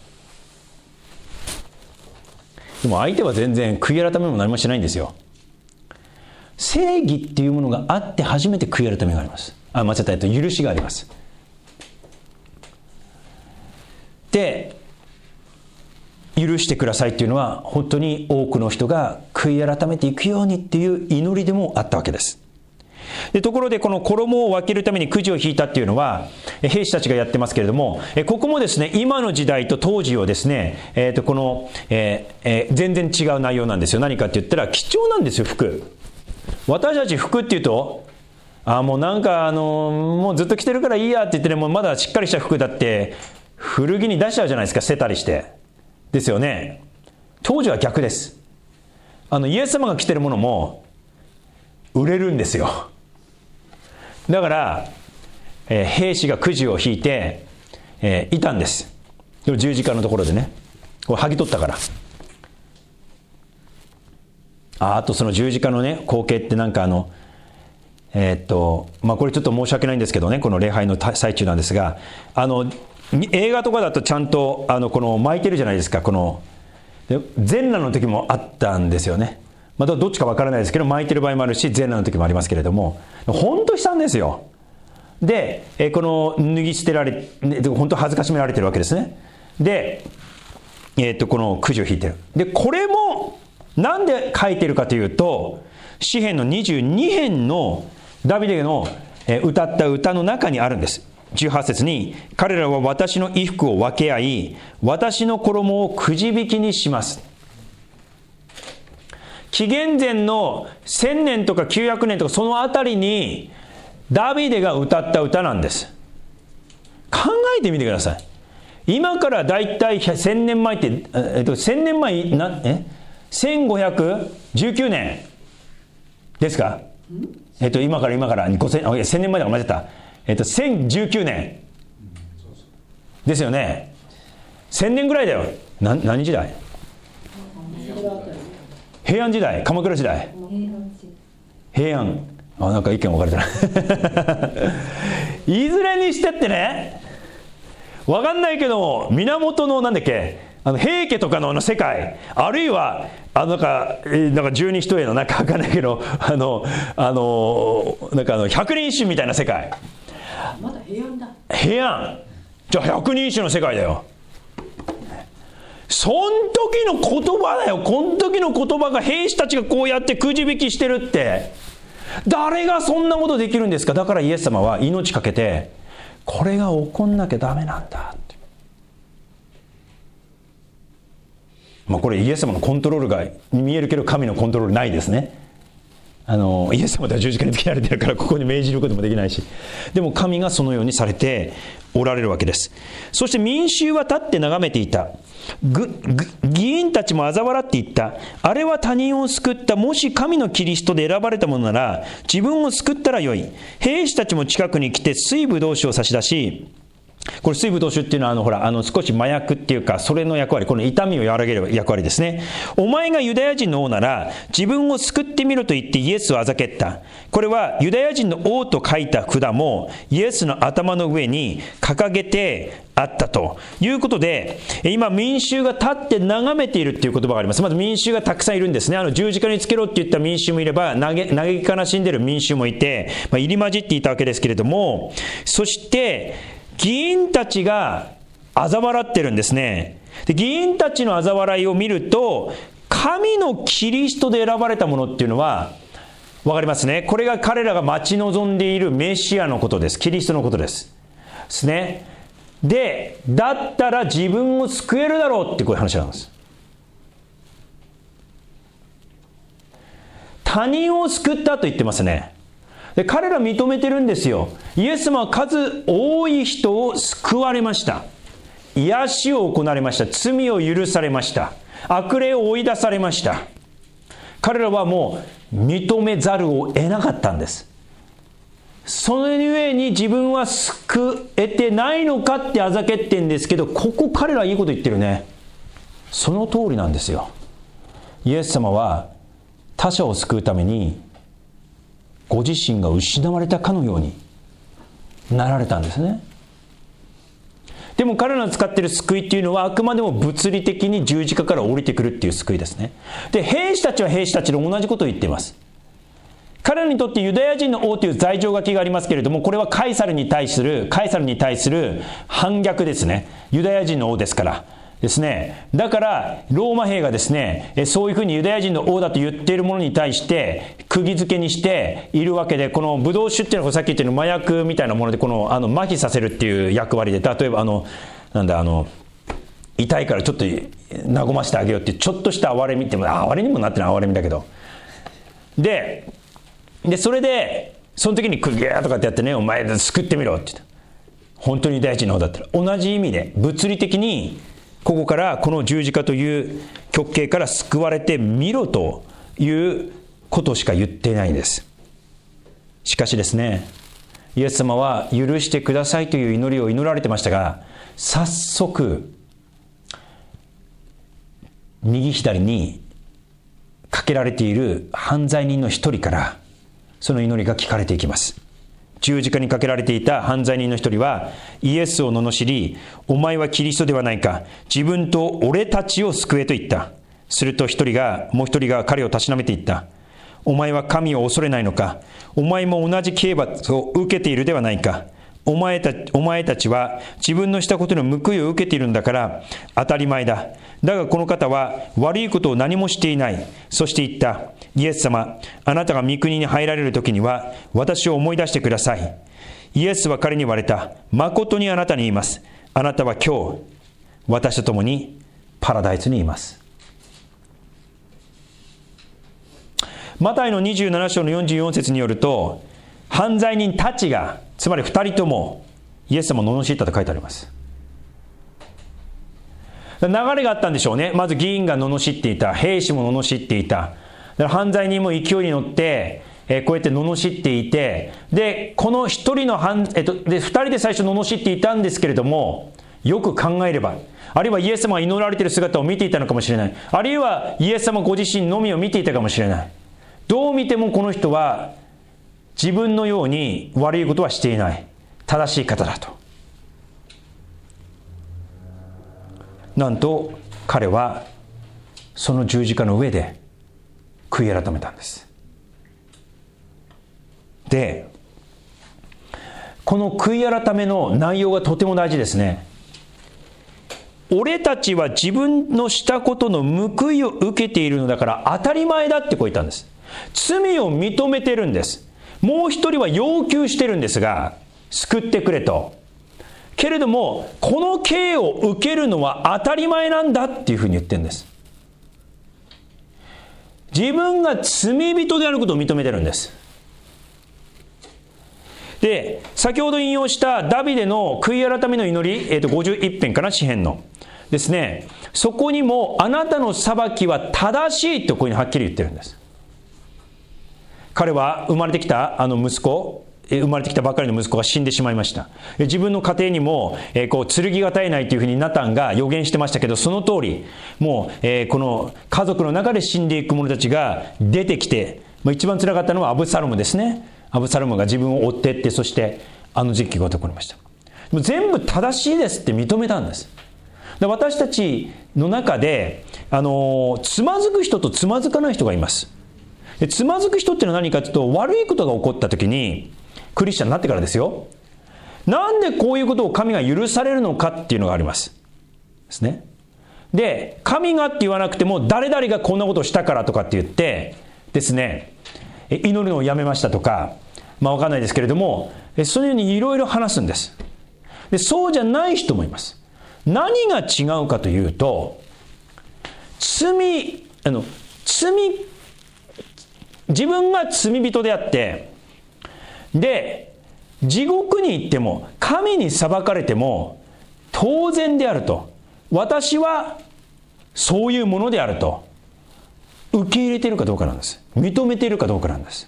でも相手は全然悔い改めも何もしてないんですよ。正義っていうものがあって初めて悔い改めがあります。あ、間違った、えっと許しがあります。で許してくださいっていうのは、本当に多くの人が悔い改めていくようにっていう祈りでもあったわけです。でところで、この衣を分けるためにくじを引いたっていうのは兵士たちがやってますけれども、ここもですね、今の時代と当時をですね、えー、とこの、えーえー、全然違う内容なんですよ。何かって言ったら貴重なんですよ、服。私たち服っていうと、あもうなんかあのもうずっと着てるからいいやって言ってね、もうまだしっかりした服だって古着に出しちゃうじゃないですか、捨てたりしてですよね。当時は逆です。あのイエス様が着てるものも売れるんですよ。だから、えー、兵士がくじを引いて、えー、いたんです。十字架のところでね、これ剥ぎ取ったから。あ, あとその十字架のね光景ってなんかあのえー、っとまあこれちょっと申し訳ないんですけどね、この礼拝の最中なんですが、あの映画とかだとちゃんとあのこの巻いてるじゃないですか。この全裸の時もあったんですよね。またどっちかわからないですけど、巻いてる場合もあるし全裸の時もありますけれども、本当悲惨ですよ。で、えこの脱ぎ捨てられ、本当恥ずかしめられてるわけですね。で、えー、っとこのくじを引いてる。でこれもなんで書いてるかというと、詩編のにじゅうに編のダビデの歌った歌の中にあるんです。じゅうはち節に、彼らは私の衣服を分け合い、私の衣をくじ引きにします。紀元前のせんねんとかきゅうひゃくねんとかそのあたりにダビデが歌った歌なんです。考えてみてください。今からだいたいせんねんまえって、えっと、せんねんまえなえせんごひゃくじゅうきゅうねんですか。えっと今から今からごせん、あ、せんねんまえだ、間違った。えっとせんじゅうきゅうねんですよね。せんねんぐらいだよ。な何時代？平安時代、鎌倉時代、平安。あ、なんか意見分かれてないいずれにしてってね、分かんないけど源のなんだっけ、あの平家とかのあの世界、あるいはあのなんかなんか十二人のなんか分かんないけど、あのあのなんかあの百人一首みたいな世界。 まだ平安だ。 平安。じゃあ百人一首の世界だよ。そん時の言葉だよ。こん時の言葉が兵士たちがこうやってくじ引きしてるって、誰がそんなことできるんですか。だからイエス様は命かけて、これが起こんなきゃダメなんだって。まあこれイエス様のコントロールが見えるけど、神のコントロールないですね。あのイエス様では十字架につけられてるから、ここに命じることもできないし、でも神がそのようにされておられるわけです。そして民衆は立って眺めていた。ぐぐ議員たちも嘲笑っていった。あれは他人を救った。もし神のキリストで選ばれたものなら自分を救ったらよい。兵士たちも近くに来て水ぶどう酒を差し出し、これ水ぶどう酒っていうのはあのほらあの少し麻薬っていうか、それの役割、この痛みを和らげる役割ですね。お前がユダヤ人の王なら自分を救ってみろと言ってイエスをあざけった。これはユダヤ人の王と書いた札もイエスの頭の上に掲げてあったということで、今民衆が立って眺めているっていう言葉があります。まず民衆がたくさんいるんですね。あの十字架につけろって言った民衆もいれば、嘆き悲しんでいる民衆もいて、まあ、入り混じっていたわけですけれども、そして議員たちが嘲笑ってるんですね。で議員たちの嘲笑いを見ると、神のキリストで選ばれたものっていうのは分かりますね。これが彼らが待ち望んでいるメシアのことです。キリストのことです。ですね。で、だったら自分を救えるだろうってこういう話なんです。他人を救ったと言ってますね。で彼ら認めてるんですよ。イエス様は数多い人を救われました。癒しを行われました。罪を許されました。悪霊を追い出されました。彼らはもう認めざるを得なかったんです。そのゆえに自分は救えてないのかってあざけってんですけど、ここ彼らいいこと言ってるね。その通りなんですよ。イエス様は他者を救うためにご自身が失われたかのようになられたんですね。でも彼らの使っている救いっていうのはあくまでも物理的に十字架から降りてくるっていう救いですね。で兵士たちは兵士たちで同じことを言っています。彼らにとってユダヤ人の王という罪状書きがありますけれども、これはカイサルに対するカイサルに対する反逆ですね。ユダヤ人の王ですから、 ですね、だからローマ兵がですね、そういうふうにユダヤ人の王だと言っているものに対して釘付けにしているわけで、このブドウ酒っていうのはさっき言ったように麻薬みたいなもので、このあの麻痺させるっていう役割で、例えばあのなんだあの痛いからちょっと和ませてあげようっていうちょっとした哀れみって、哀れにもなってない哀れみだけど、ででそれでその時にクギャーとかってやってね、お前救ってみろって言った。本当にユダヤ人の方だったら同じ意味で物理的にここからこの十字架という極刑から救われてみろということしか言っていないんです。しかしですね、イエス様は許してくださいという祈りを祈られてましたが、早速右左にかけられている犯罪人の一人からその祈りが聞かれていきます。十字架にかけられていた犯罪人の一人はイエスを罵り、お前はキリストではないか、自分と俺たちを救えと言った。すると一人がもう一人が彼をたしなめて言った。お前は神を恐れないのか、お前も同じ刑罰を受けているではないか。お前たお前たちは自分のしたことの報いを受けているんだから当たり前だ。だがこの方は悪いことを何もしていない。そして言った。イエス様、あなたが御国に入られる時には私を思い出してください。イエスは彼に言われた。誠にあなたに言います。あなたは今日私と共にパラダイスにいます。マタイのにじゅうなな章のよんじゅうよん節によると、犯罪人たちが、つまりふたりともイエス様を罵ったと書いてあります。流れがあったんでしょうね。まず議員が罵っていた、兵士も罵っていた、だから犯罪人も勢いに乗って、えー、こうやって罵っていて、でこの一人の犯、えっと、でふたりで最初罵っていたんですけれども、よく考えれば、あるいはイエス様が祈られている姿を見ていたのかもしれない、あるいはイエス様ご自身のみを見ていたかもしれない。どう見てもこの人は自分のように悪いことはしていない、正しい方だと。なんと彼はその十字架の上で悔い改めたんです。でこの悔い改めの内容がとても大事ですね。俺たちは自分のしたことの報いを受けているのだから当たり前だってこう言ったんです。罪を認めてるんです。もう一人は要求してるんですが、救ってくれと。けれどもこの刑を受けるのは当たり前なんだっていうふうに言ってるんです。自分が罪人であることを認めてるんです。で先ほど引用したダビデの悔い改めの祈り、えー、とごじゅういち編かな、詩編のですね、そこにもあなたの裁きは正しいとこういうふうにはっきり言ってるんです。彼は生まれてきたあの息子、生まれてきたばかりの息子が死んでしまいました。自分の家庭にも、えー、こう剣が絶えないというふうにナタンが予言してましたけど、その通りもう、えー、この家族の中で死んでいく者たちが出てきて、まあ、一番辛かったのはアブサロムですね。アブサロムが自分を追っていって、そしてあの時期が起こりました。もう全部正しいですって認めたんです。で私たちの中で、あのー、つまずく人とつまずかない人がいます。でつまずく人っていうのは何かというと、悪いことが起こった時に、クリスチャンになってからですよ、なんでこういうことを神が許されるのかっていうのがありますですね。で神がって言わなくても、誰々がこんなことをしたからとかって言ってですね、祈るのをやめましたとか、まあ分かんないですけれども、そういうふうにいろいろ話すんです。でそうじゃない人もいます。何が違うかというと、罪あの罪自分が罪人であって、で地獄に行っても神に裁かれても当然であると、私はそういうものであると受け入れているかどうかなんです。認めているかどうかなんです。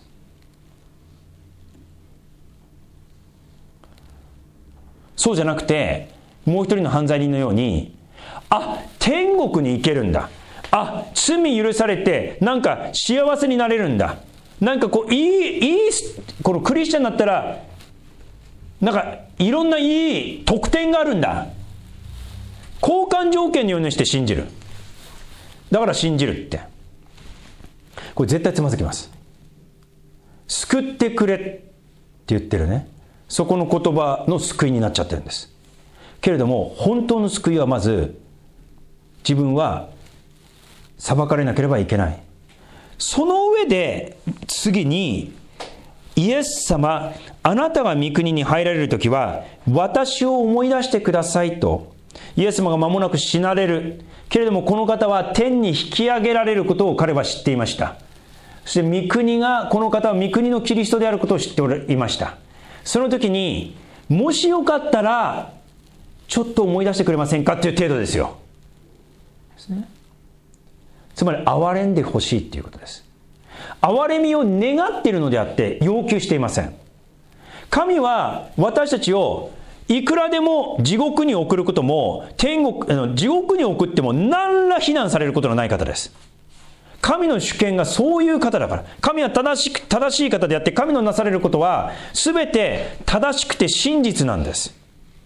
そうじゃなくて、もう一人の犯罪人のように、あ、天国に行けるんだ、あ、罪許されてなんか幸せになれるんだ、なんかこういいいいこのクリスチャンになったらなんかいろんないい特典があるんだ、交換条件のようにして信じる、だから信じるって、これ絶対つまずきます。救ってくれって言ってるね、そこの言葉の救いになっちゃってるんです。けれども本当の救いはまず自分は裁かれなければいけない。その上で次に、イエス様、あなたが御国に入られるときは私を思い出してくださいと。イエス様が間もなく死なれるけれども、この方は天に引き上げられることを彼は知っていました。そして御国が、この方は御国のキリストであることを知っていました。その時に、もしよかったらちょっと思い出してくれませんかっていう程度ですよ。ですね。つまり憐れんでほしいっていうことです。憐れみを願っているのであって要求していません。神は私たちをいくらでも地獄に送ることも、天国、地獄に送っても何ら非難されることのない方です。神の主権がそういう方だから。神は正しく、正しい方であって、神のなされることは全て正しくて真実なんです。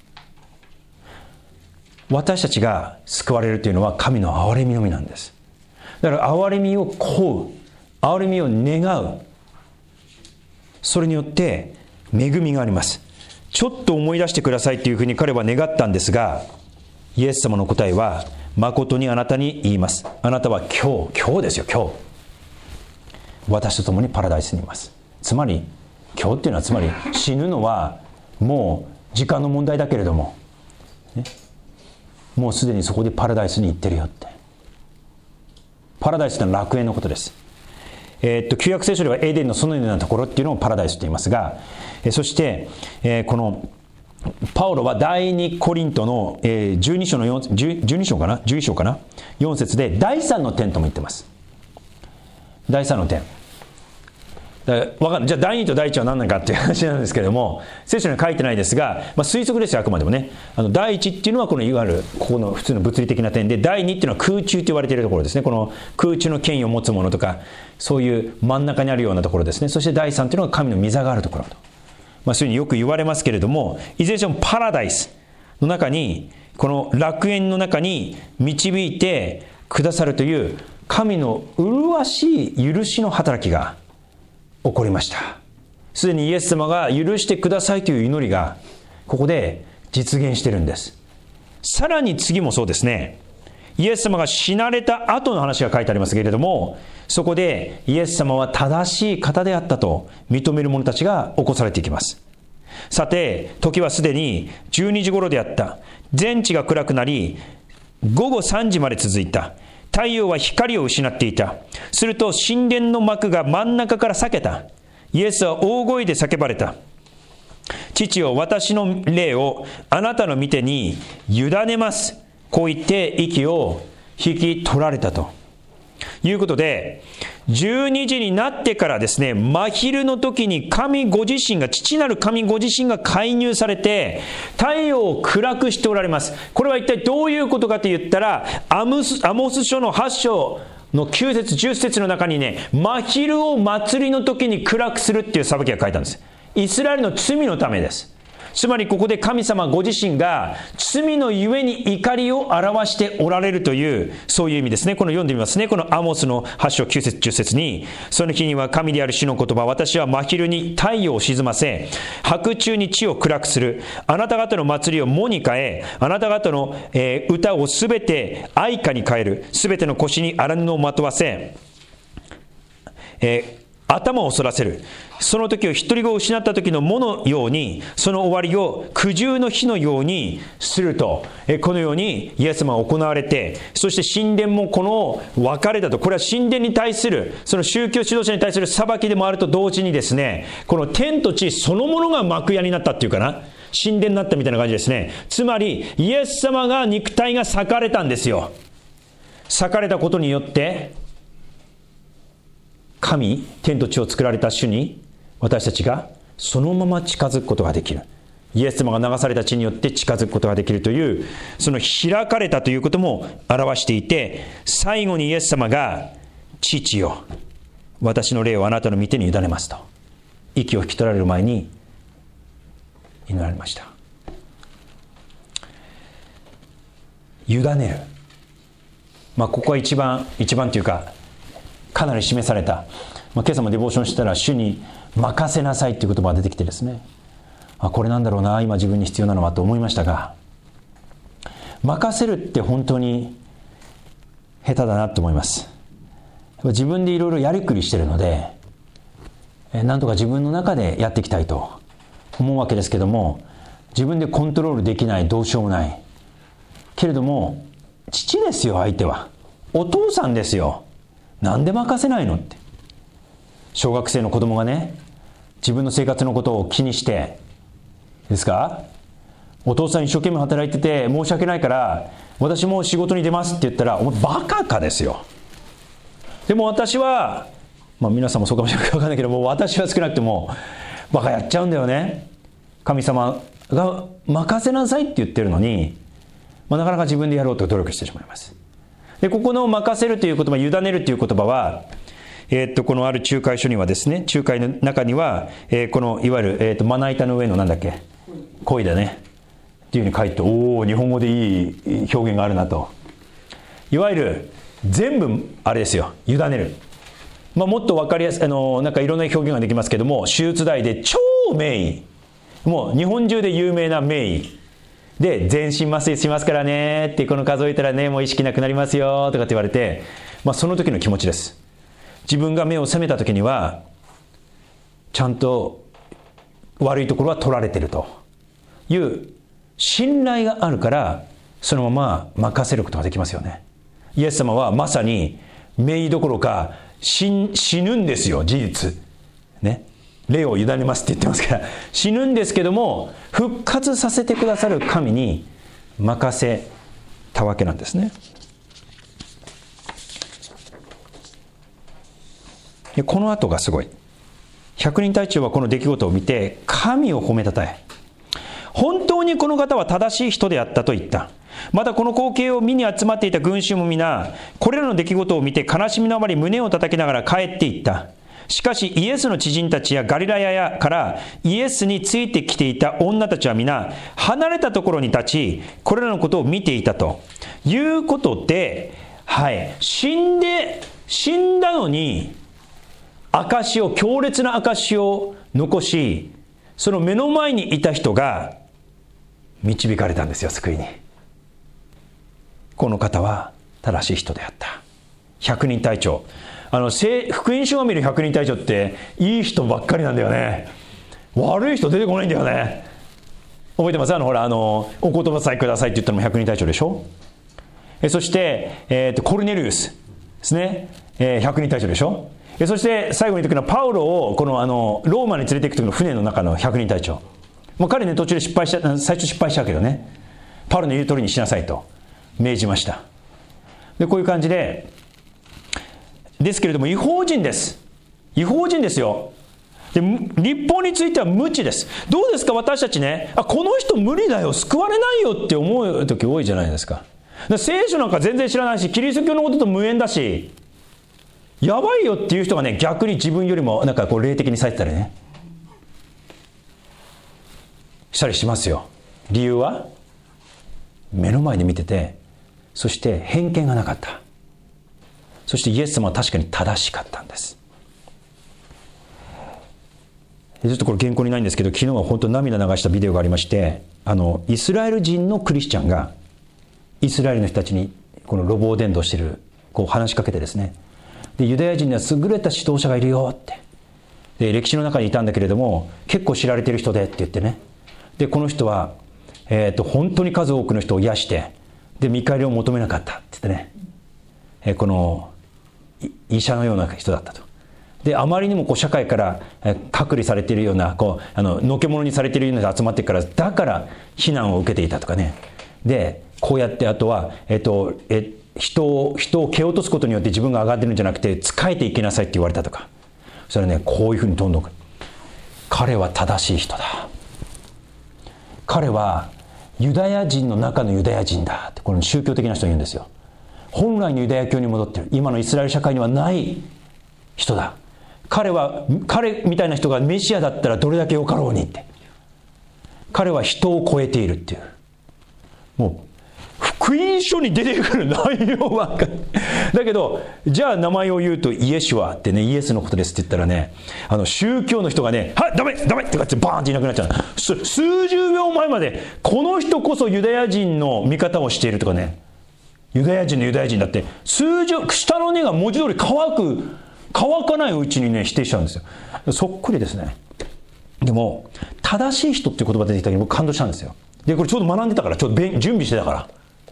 私たちが救われるというのは神の憐れみのみなんです。だから憐れみを請う、憐れみを願う、それによって恵みがあります。ちょっと思い出してくださいというふうに彼は願ったんですが、イエス様の答えは、誠にあなたに言います。あなたは今日、今日ですよ、今日。私と共にパラダイスにいます。つまり、今日っていうのは、つまり死ぬのはもう時間の問題だけれども、ね、もうすでにそこでパラダイスに行ってるよって。パラダイスというのは楽園のことです。えー、っと旧約聖書ではエデンのそのようなところっていうのをパラダイスと言いますが、えー、そして、えー、このパウロは第二コリントのじゅうに章のよん、じゅうに章かなじゅういっ章かなよん節で第三の点とも言ってます。第三の点。だわかんない。じゃあ第二と第一は何なのかっていう話なんですけれども、聖書には書いてないですが、まあ、推測ですよ、あくまでもね。あの第一っていうのはこのいわゆるここの普通の物理的な点で、第二っていうのは空中と言われているところですね。この空中の権威を持つものとか、そういう真ん中にあるようなところですね。そして第三っていうのが神の御座があるところと。まあ、そういうふうによく言われますけれども、いずれにしてもパラダイスの中に、この楽園の中に導いてくださるという神の麗しい許しの働きが起こりました。すでにイエス様が許してくださいという祈りがここで実現しているんです。さらに次もそうですね。イエス様が死なれた後の話が書いてありますけれども、そこでイエス様は正しい方であったと認める者たちが起こされていきます。さて、時はすでにじゅうにじ頃であった。全地が暗くなり、午後さんじまで続いた。太陽は光を失っていた。すると神殿の幕が真ん中から裂けた。イエスは大声で叫ばれた。父よ、私の霊をあなたの御手に委ねます。こう言って息を引き取られたということで、じゅうにじになってからですね、真昼の時に神ご自身が、父なる神ご自身が介入されて太陽を暗くしておられます。これは一体どういうことかと言ったら、アモス、アモス書のはち章のきゅう節じゅっ節の中にね、真昼を祭りの時に暗くするっていう裁きが書いたんです。イスラエルの罪のためです。つまりここで神様ご自身が罪のゆえに怒りを表しておられるという、そういう意味ですね。この読んでみますね。このアモスのはち章きゅう節じゅっ節に、その日には神である主の言葉、私は真昼に太陽を沈ませ、白昼に地を暗くする。あなた方の祭りを喪に変え、あなた方の、えー、歌をすべて哀歌に変える。すべての腰に荒布をまとわせ、えー頭を反らせる。その時を独り子を失った時の喪のように、その終わりを苦渋の日のようにすると、このようにイエス様は行われて、そして神殿もこの別れだと、これは神殿に対する、その宗教指導者に対する裁きでもあると同時にですね、この天と地そのものが幕屋になったっていうかな、神殿になったみたいな感じですね。つまりイエス様が肉体が裂かれたんですよ。裂かれたことによって神、天と地を作られた主に私たちがそのまま近づくことができる。イエス様が流された血によって近づくことができるという、その開かれたということも表していて、最後にイエス様が、父よ、私の霊をあなたの御手に委ねますと、息を引き取られる前に祈られました。委ねる。まあここは一番、一番というか、かなり示された、まあ、今朝もデボーションしたら主に任せなさいという言葉が出てきてですね、あ、これなんだろうな、今自分に必要なのはと思いましたが、任せるって本当に下手だなと思います。自分でいろいろやりくりしてるので、なんとか自分の中でやっていきたいと思うわけですけども、自分でコントロールできない、どうしようもないけれども、父ですよ、相手はお父さんですよ、なんで任せないのって。小学生の子供がね、自分の生活のことを気にしてですか、お父さん一生懸命働いてて申し訳ないから私も仕事に出ますって言ったら、お前バカかですよ。でも私は、まあ皆さんもそうかもしれないか分かんないけども、私は少なくともバカやっちゃうんだよね。神様が任せなさいって言ってるのに、まあ、なかなか自分でやろうと努力してしまいます。でここの任せるという言葉、委ねるという言葉は、えー、っとこのある仲介書にはですね、仲介の中には、えー、このいわゆる、えー、っとまな板の上のなんだっけ、恋だねっていうふうに書いて、おお、日本語でいい表現があるなと。いわゆる全部あれですよ、委ねる。まあ、もっと分かりやすい、あのなんかいろんな表現ができますけども、手術台で超名医、もう日本中で有名な名医で、全身麻酔しますからねって、この数えたらねもう意識なくなりますよとかって言われて、まあ、その時の気持ちです。自分が目を覚めた時にはちゃんと悪いところは取られてるという信頼があるから、そのまま任せることができますよね。イエス様はまさに名医どころか 死, 死ぬんですよ、事実ね。霊を委ねますって言ってますから、死ぬんですけども復活させてくださる神に任せたわけなんですね。でこの後がすごい。百人隊長はこの出来事を見て神を褒めたたえ、本当にこの方は正しい人であったと言った。またこの光景を見に集まっていた群衆も皆これらの出来事を見て悲しみのあまり胸を叩きながら帰っていった。しかしイエスの知人たちやガリラヤからイエスについてきていた女たちは皆離れたところに立ち、これらのことを見ていたということで、はい、死んで死んだのに証を、強烈な証を残し、その目の前にいた人が導かれたんですよ、救いに。この方は正しい人であった。百人隊長、あの福音書を見る百人隊長っていい人ばっかりなんだよね。悪い人出てこないんだよね。覚えてます？あのほらあのお言葉さえくださいって言ったのも百人隊長でしょ。えそして、えー、とコルネリウスですね、えー、百人隊長でしょ。えそして最後に言った時のパウロをこのあのローマに連れて行く時の船の中の百人隊長、もう彼ね途中で失敗した、最初失敗したけどね、パウロの言う通りにしなさいと命じました。でこういう感じでですけれども、違法人です。違法人ですよ。で立法については無知です。どうですか、私たちね、あこの人無理だよ、救われないよって思う時多いじゃないですか。で聖書なんか全然知らないし、キリスト教のことと無縁だし、やばいよっていう人がね、逆に自分よりもなんかこう霊的にされてたりねしたりしますよ。理由は目の前で見てて、そして偏見がなかった。そしてイエス様は確かに正しかったんです。ちょっとこれ原稿にないんですけど、昨日は本当涙流したビデオがありまして、あのイスラエル人のクリスチャンがイスラエルの人たちにこの路傍伝道してる、こう話しかけてですね、でユダヤ人には優れた指導者がいるよって、で歴史の中にいたんだけれども結構知られてる人でって言ってね、でこの人は、えー、と本当に数多くの人を癒して、で見返りを求めなかったって言ってね、えー、この医者のような人だったと。であまりにもこう社会から隔離されているような、こうあののけ者にされているような人が集まってから、だから非難を受けていたとかね。でこうやってあとは、えっと、え人を人を蹴落とすことによって自分が上がってるんじゃなくて仕えていきなさいって言われたとか、それはねこういうふうにどんどん、彼は正しい人だ、彼はユダヤ人の中のユダヤ人だって、この宗教的な人が言うんですよ。本来のユダヤ教に戻ってる、今のイスラエル社会にはない人だ。彼は彼みたいな人がメシアだったらどれだけよかろうにって、彼は人を超えているっていう、もう福音書に出てくる内容ばっかりだけど、じゃあ名前を言うとイエシュアってね、イエスのことですって言ったらね、あの宗教の人がね、はいダメダメってかってバーンっていなくなっちゃう。数十秒前までこの人こそユダヤ人の味方をしているとかねユダヤ人のユダヤ人だって数字下の根が文字通り乾く乾かないうちにね否定しちゃうんですよ。そっくりですね。でも正しい人っていう言葉が出てきた時に僕感動したんですよ。でこれちょうど学んでたから、ちょっと準備してたから、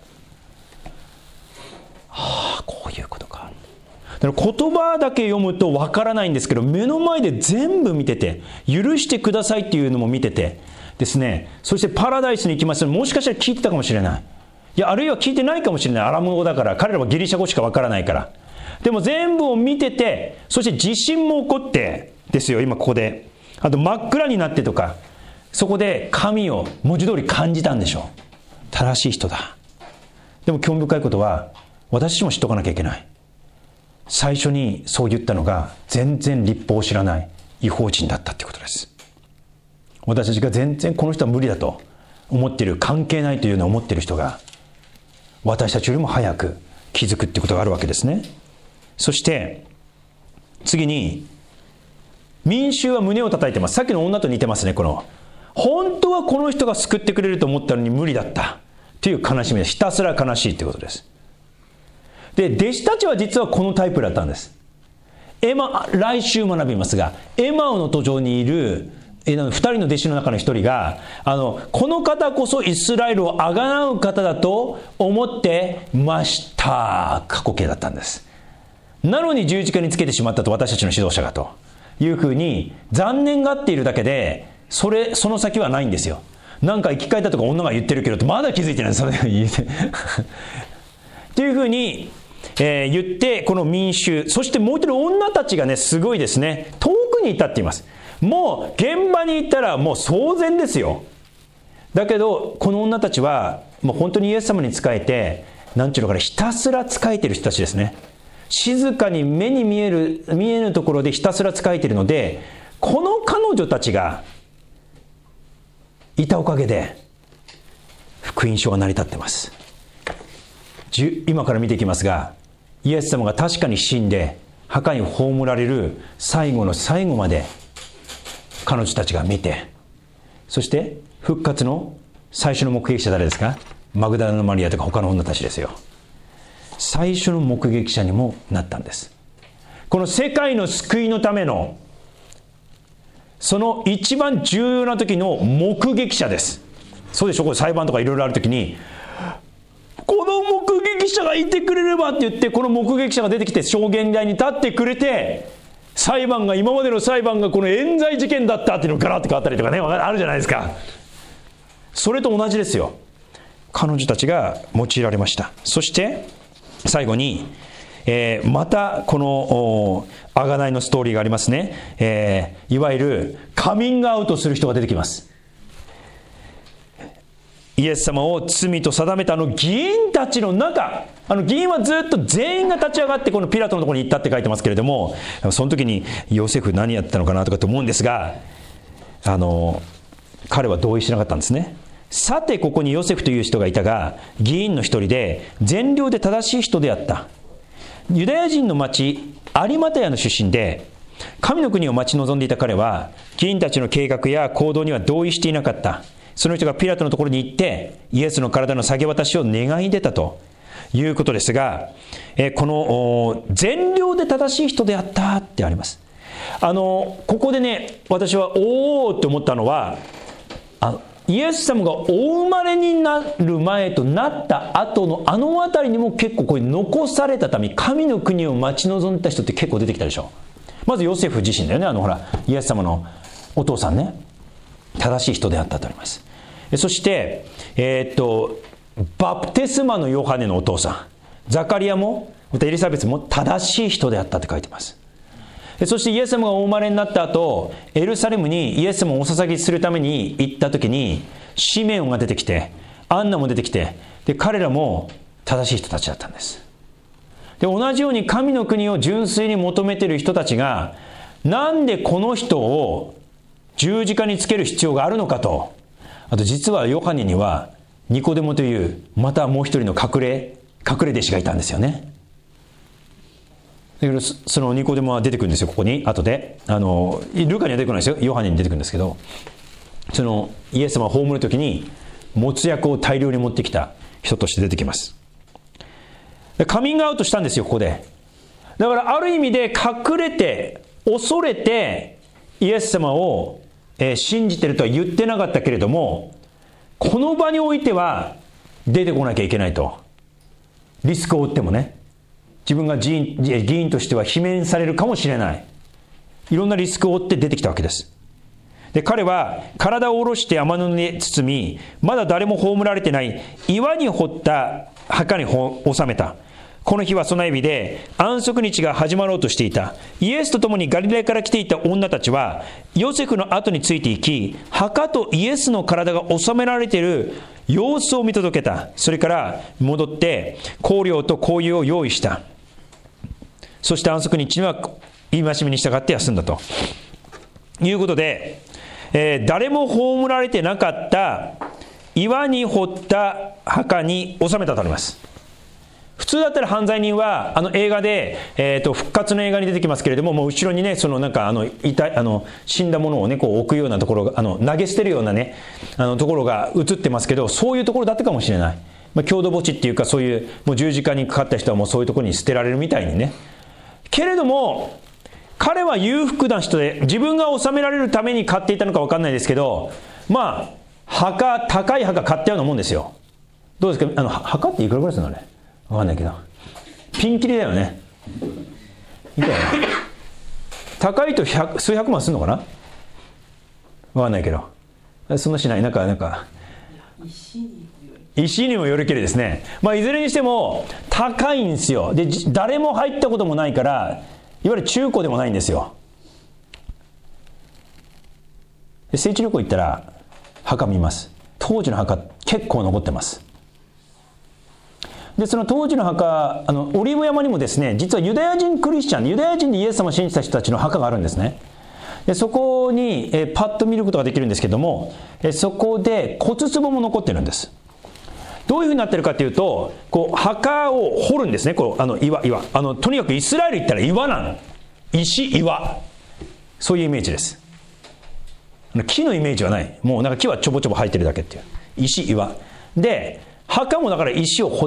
はあこういうことか。だから言葉だけ読むとわからないんですけど、目の前で全部見てて、許してくださいっていうのも見ててですね、そしてパラダイスに行きますので、もしかしたら聞いてたかもしれない、いやあるいは聞いてないかもしれない。アラム語だから、彼らはギリシャ語しかわからないから。でも全部を見てて、そして地震も起こってですよ、今ここで、あと真っ暗になってとか、そこで神を文字通り感じたんでしょう。正しい人だ。でも興味深いことは、私たちも知っとかなきゃいけない。最初にそう言ったのが全然律法を知らない異邦人だったってことです。私たちが全然この人は無理だと思っている、関係ないというのを思っている人が私たちよりも早く気づくっていうことがあるわけですね。そして次に、民衆は胸を叩いてます。さっきの女と似てますね。この本当はこの人が救ってくれると思ったのに無理だったという悲しみです。ひたすら悲しいということです。で弟子たちは実はこのタイプだったんです。エマ来週学びますが、エマオの途上にいるふたりの弟子の中のひとりが、あのこの方こそイスラエルをあがなう方だと思ってました。過去形だったんです。なのに十字架につけてしまったと、私たちの指導者がというふうに残念がっているだけで、それその先はないんですよ。なんか生き返ったとか女が言ってるけどってまだ気づいてない。それ言ってというふうに、えー、言って、この民衆、そしてもう一人女たちがねすごいですね。遠くにいたって言います。もう現場に行ったらもう騒然ですよ。だけどこの女たちはもう本当にイエス様に仕えて、なんていうのかな、ひたすら仕えている人たちですね。静かに目に見える見えるところでひたすら仕えているので、この彼女たちがいたおかげで福音書が成り立ってます。今から見ていきますが、イエス様が確かに死んで墓に葬られる最後の最後まで彼女たちが見て、そして復活の最初の目撃者誰ですか？マグダラのマリアとか他の女たちですよ。最初の目撃者にもなったんです。この世界の救いのためのその一番重要な時の目撃者です。そうでしょ。これ裁判とかいろいろある時に、この目撃者がいてくれればって言って、この目撃者が出てきて証言台に立ってくれて、裁判が今までの裁判がこの冤罪事件だったっていうのがガラッと変わったりとかね、あるじゃないですか。それと同じですよ。彼女たちが用いられました。そして最後に、えー、またこの贖いのストーリーがありますね。えー、いわゆるカミングアウトする人が出てきます。イエス様を罪と定めたあの議員たちの中、あの議員はずっと全員が立ち上がってこのピラトのところに行ったって書いてますけれども、その時にヨセフ何やってたのかなとかと思うんですが、あの彼は同意しなかったんですね。さてここにヨセフという人がいたが、議員の一人で善良で正しい人であった。ユダヤ人の町アリマタヤの出身で、神の国を待ち望んでいた彼は議員たちの計画や行動には同意していなかった。その人がピラトのところに行ってイエスの体の下げ渡しを願い出たということですが、えこの善良で正しい人であったってあります。あのここでね、私はおおって思ったのは、あのイエス様がお生まれになる前となった後のあの辺りにも結構こういう残されたため、神の国を待ち望んだ人って結構出てきたでしょ。まずヨセフ自身だよね。あのほらイエス様のお父さんね、正しい人であったとあります。そしてえー、っとバプテスマのヨハネのお父さんザカリアもまたエリザベスも正しい人であったって書いてます。そしてイエス様がお生まれになった後、エルサレムにイエス様をお捧げするために行った時に、シメオンが出てきて、アンナも出てきて、で彼らも正しい人たちだったんです。で同じように神の国を純粋に求めている人たちが、なんでこの人を十字架につける必要があるのかと。あと実はヨハネにはニコデモというまたもう一人の隠れ隠れ弟子がいたんですよね。だけどそのニコデモは出てくるんですよ。ここに後であのルカには出てこないですよ。ヨハネに出てくるんですけど、そのイエス様を葬る時に没薬を大量に持ってきた人として出てきます。 カミングアウトしたんですよ、ここで。だからある意味で隠れて、恐れて、イエス様を、えー、信じてるとは言ってなかったけれども、この場においては出てこなきゃいけないと。リスクを負ってもね。自分が議員、議員としては罷免されるかもしれない。いろんなリスクを負って出てきたわけです。で、彼は体を下ろして雨布で包み、まだ誰も葬られてない岩に掘った墓に収めた。この日は備え日で安息日が始まろうとしていた。イエスと共にガリラヤから来ていた女たちはヨセフの後についていき、墓とイエスの体が収められている様子を見届けた。それから戻って香料と香油を用意した。そして安息日には戒めに従って休んだということで、えー、誰も葬られてなかった岩に掘った墓に収めたとあります。普通だったら犯罪人はあの映画で、えー、と復活の映画に出てきますけれども、もう後ろにね、そのなんかあの痛いあの死んだものをねこう置くようなところが、あの投げ捨てるようなねあのところが映ってますけど、そういうところだったかもしれない。まあ、郷土墓地っていうか、そういうもう十字架にかかった人はもうそういうところに捨てられるみたいにね。けれども彼は裕福な人で、自分が納められるために買っていたのか分かんないですけど、まあ墓、高い墓買ったようなもんですよ。どうですか、あの墓っていくらぐらいするのあれ分かんないけど、ピンキリだよね。いくら高いと百数百万するのかな、分かんないけど、そんなしない。なんかなんか石に石にもよるけれですね。まあいずれにしても高いんですよ。で誰も入ったこともないから、いわゆる中古でもないんですよ。で聖地旅行行ったら墓見ます。当時の墓結構残ってます。でその当時の墓、あのオリーブ山にもですね、実はユダヤ人クリスチャン、ユダヤ人にイエス様を信じた人たちの墓があるんですね。でそこにえパッと見ることができるんですけども、えそこで骨壺も残ってるんです。どういうふうになってるかというと、こう墓を掘るんですね。こうあの岩岩あのとにかくイスラエル行ったら岩なの。石岩、そういうイメージです。木のイメージはない。もうなんか木はちょぼちょぼ生えてるだけっていう石岩で、墓もだから石を掘って、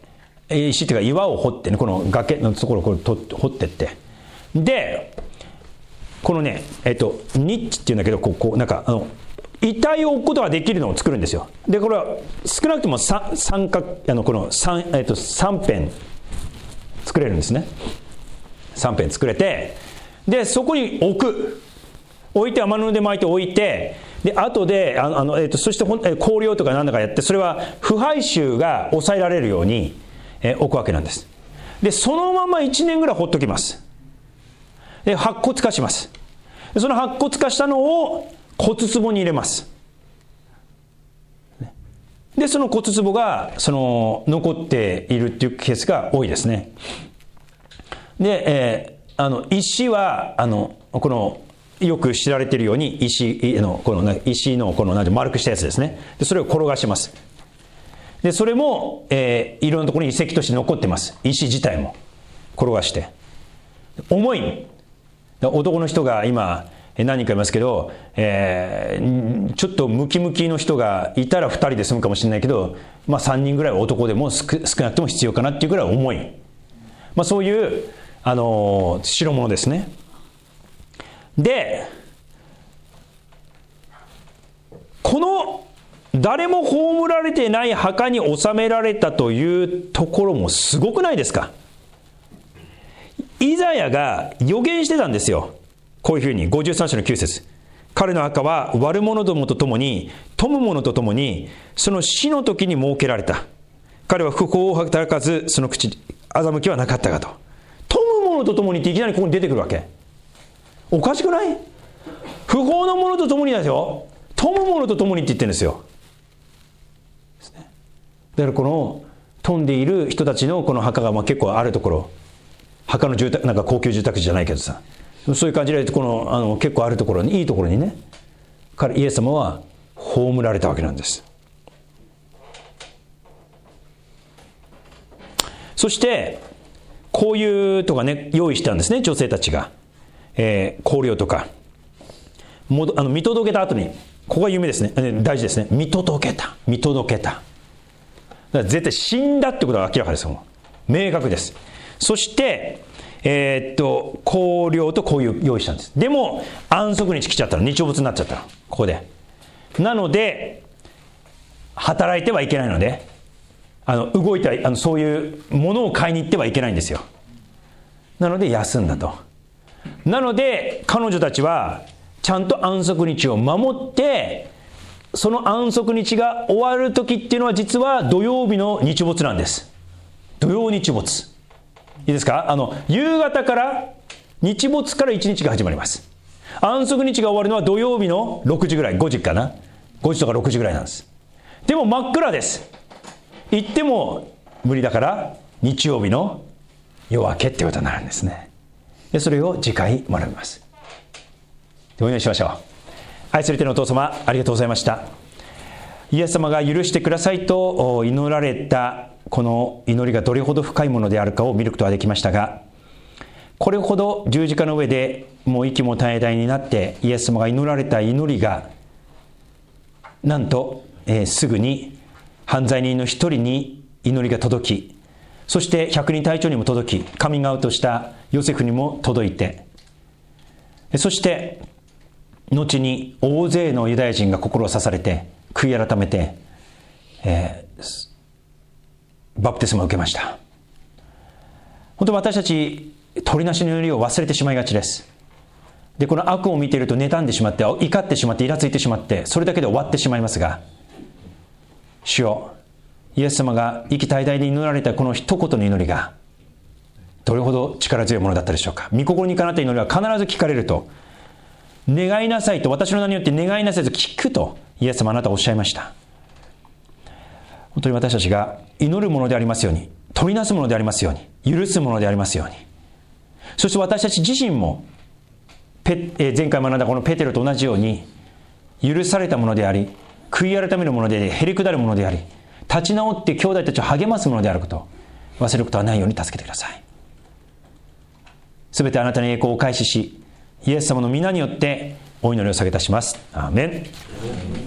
石っていうか岩を掘ってね、この崖のところをこれ掘ってって、でこのねえっとニッチっていうんだけど、こうこうなんかあの遺体を置くことができるのを作るんですよ。でこれは少なくとも 3, 三角あのこの 3,、えっと、さん辺作れるんですね。さん辺作れて、でそこに置く、置いて雨布で巻いて置いて、で後であのあの、えっと、そして香料とか何だかやって、それは腐敗臭が抑えられるように、えー、置くわけなんです。でそのままいちねんぐらい放っときます。で白骨化します。でその白骨化したのを骨壺に入れます。でその骨壺がその残っているっていうケースが多いですね。で、えー、あの石はあのこのよく知られているように石のこの石のこのなんて丸くしたやつですね。でそれを転がします。でそれも、えー、いろんなところに遺跡として残ってます。石自体も転がして、重い。男の人が今何人かいますけど、えー、ちょっとムキムキの人がいたらふたりで済むかもしれないけど、まあ、さんにんぐらいは男でも少なくとも必要かなっていうぐらい重い、まあ、そういう、あのー、代物ですね。でこの誰も葬られてない墓に収められたというところもすごくないですか。イザヤが予言してたんですよ。こういうふうにごじゅうさん章のきゅう節、彼の墓は悪者どもと共に富む者と共にその死の時に設けられた。彼は不法を働かずその口欺きはなかったがと。富む者と共にっていきなりここに出てくるわけ。おかしくない？不法の者と共にですよ、富む者と共にって言ってるんですよ。だからこの富んでいる人たちのこの墓がまあ結構あるところ、墓の住宅なんか高級住宅地じゃないけどさ、そういう感じでこのあの結構あるところに、いいところにね、彼イエス様は葬られたわけなんです。そしてこういうとかね用意したんですね、女性たちが、えー、香料とかもあの見届けた後に、ここが有名ですね、大事ですね、見届けた見届けた。だから絶対死んだってことが明らかですよ。 明確です。そして、えー、っと、香料とこういう用意したんです。でも、安息日来ちゃったの。日曜日になっちゃったの。ここで。なので、働いてはいけないので、あの、動いて、あの、そういうものを買いに行ってはいけないんですよ。なので、休んだと。なので、彼女たちは、ちゃんと安息日を守って、その安息日が終わる時っていうのは実は土曜日の日没なんです。土曜日没。いいですか？あの、夕方から日没から一日が始まります。安息日が終わるのは土曜日のろくじぐらい、ごじかな。ごじとかろくじぐらいなんです。でも真っ暗です。行っても無理だから日曜日の夜明けってことになるんですね。で、それを次回学びます。お祈りしましょう。愛する天のお父様、ありがとうございました。イエス様が許してくださいと祈られたこの祈りがどれほど深いものであるかを見ることができましたが、これほど十字架の上でもう息も絶え絶えになってイエス様が祈られた祈りがなんと、えー、すぐに犯罪人の一人に祈りが届き、そして百人隊長にも届き、カミングアウトしたヨセフにも届いて、そして後に大勢のユダヤ人が心を刺されて悔い改めて、えー、バプテスマを受けました。本当に私たち取りなしの祈りを忘れてしまいがちです。で、この悪を見ていると妬んでしまって、怒ってしまって、イラついてしまって、それだけで終わってしまいますが、主よ、イエス様が息絶え絶えで祈られたこの一言の祈りがどれほど力強いものだったでしょうか。御心にかなった祈りは必ず聞かれると、願いなさいと、私の名によって願いなさいと聞くとイエス様あなたはおっしゃいました。本当に私たちが祈るものでありますように、取りなすものでありますように、許すものでありますように、そして私たち自身もペ、えー、前回学んだこのペテロと同じように許されたものであり、悔い改めるものであり、へりくだるものであり、立ち直って兄弟たちを励ますものであることを忘れることはないように助けてください。すべてあなたに栄光をお返しし、イエス様の皆によってお祈りを下げたします。アーメン。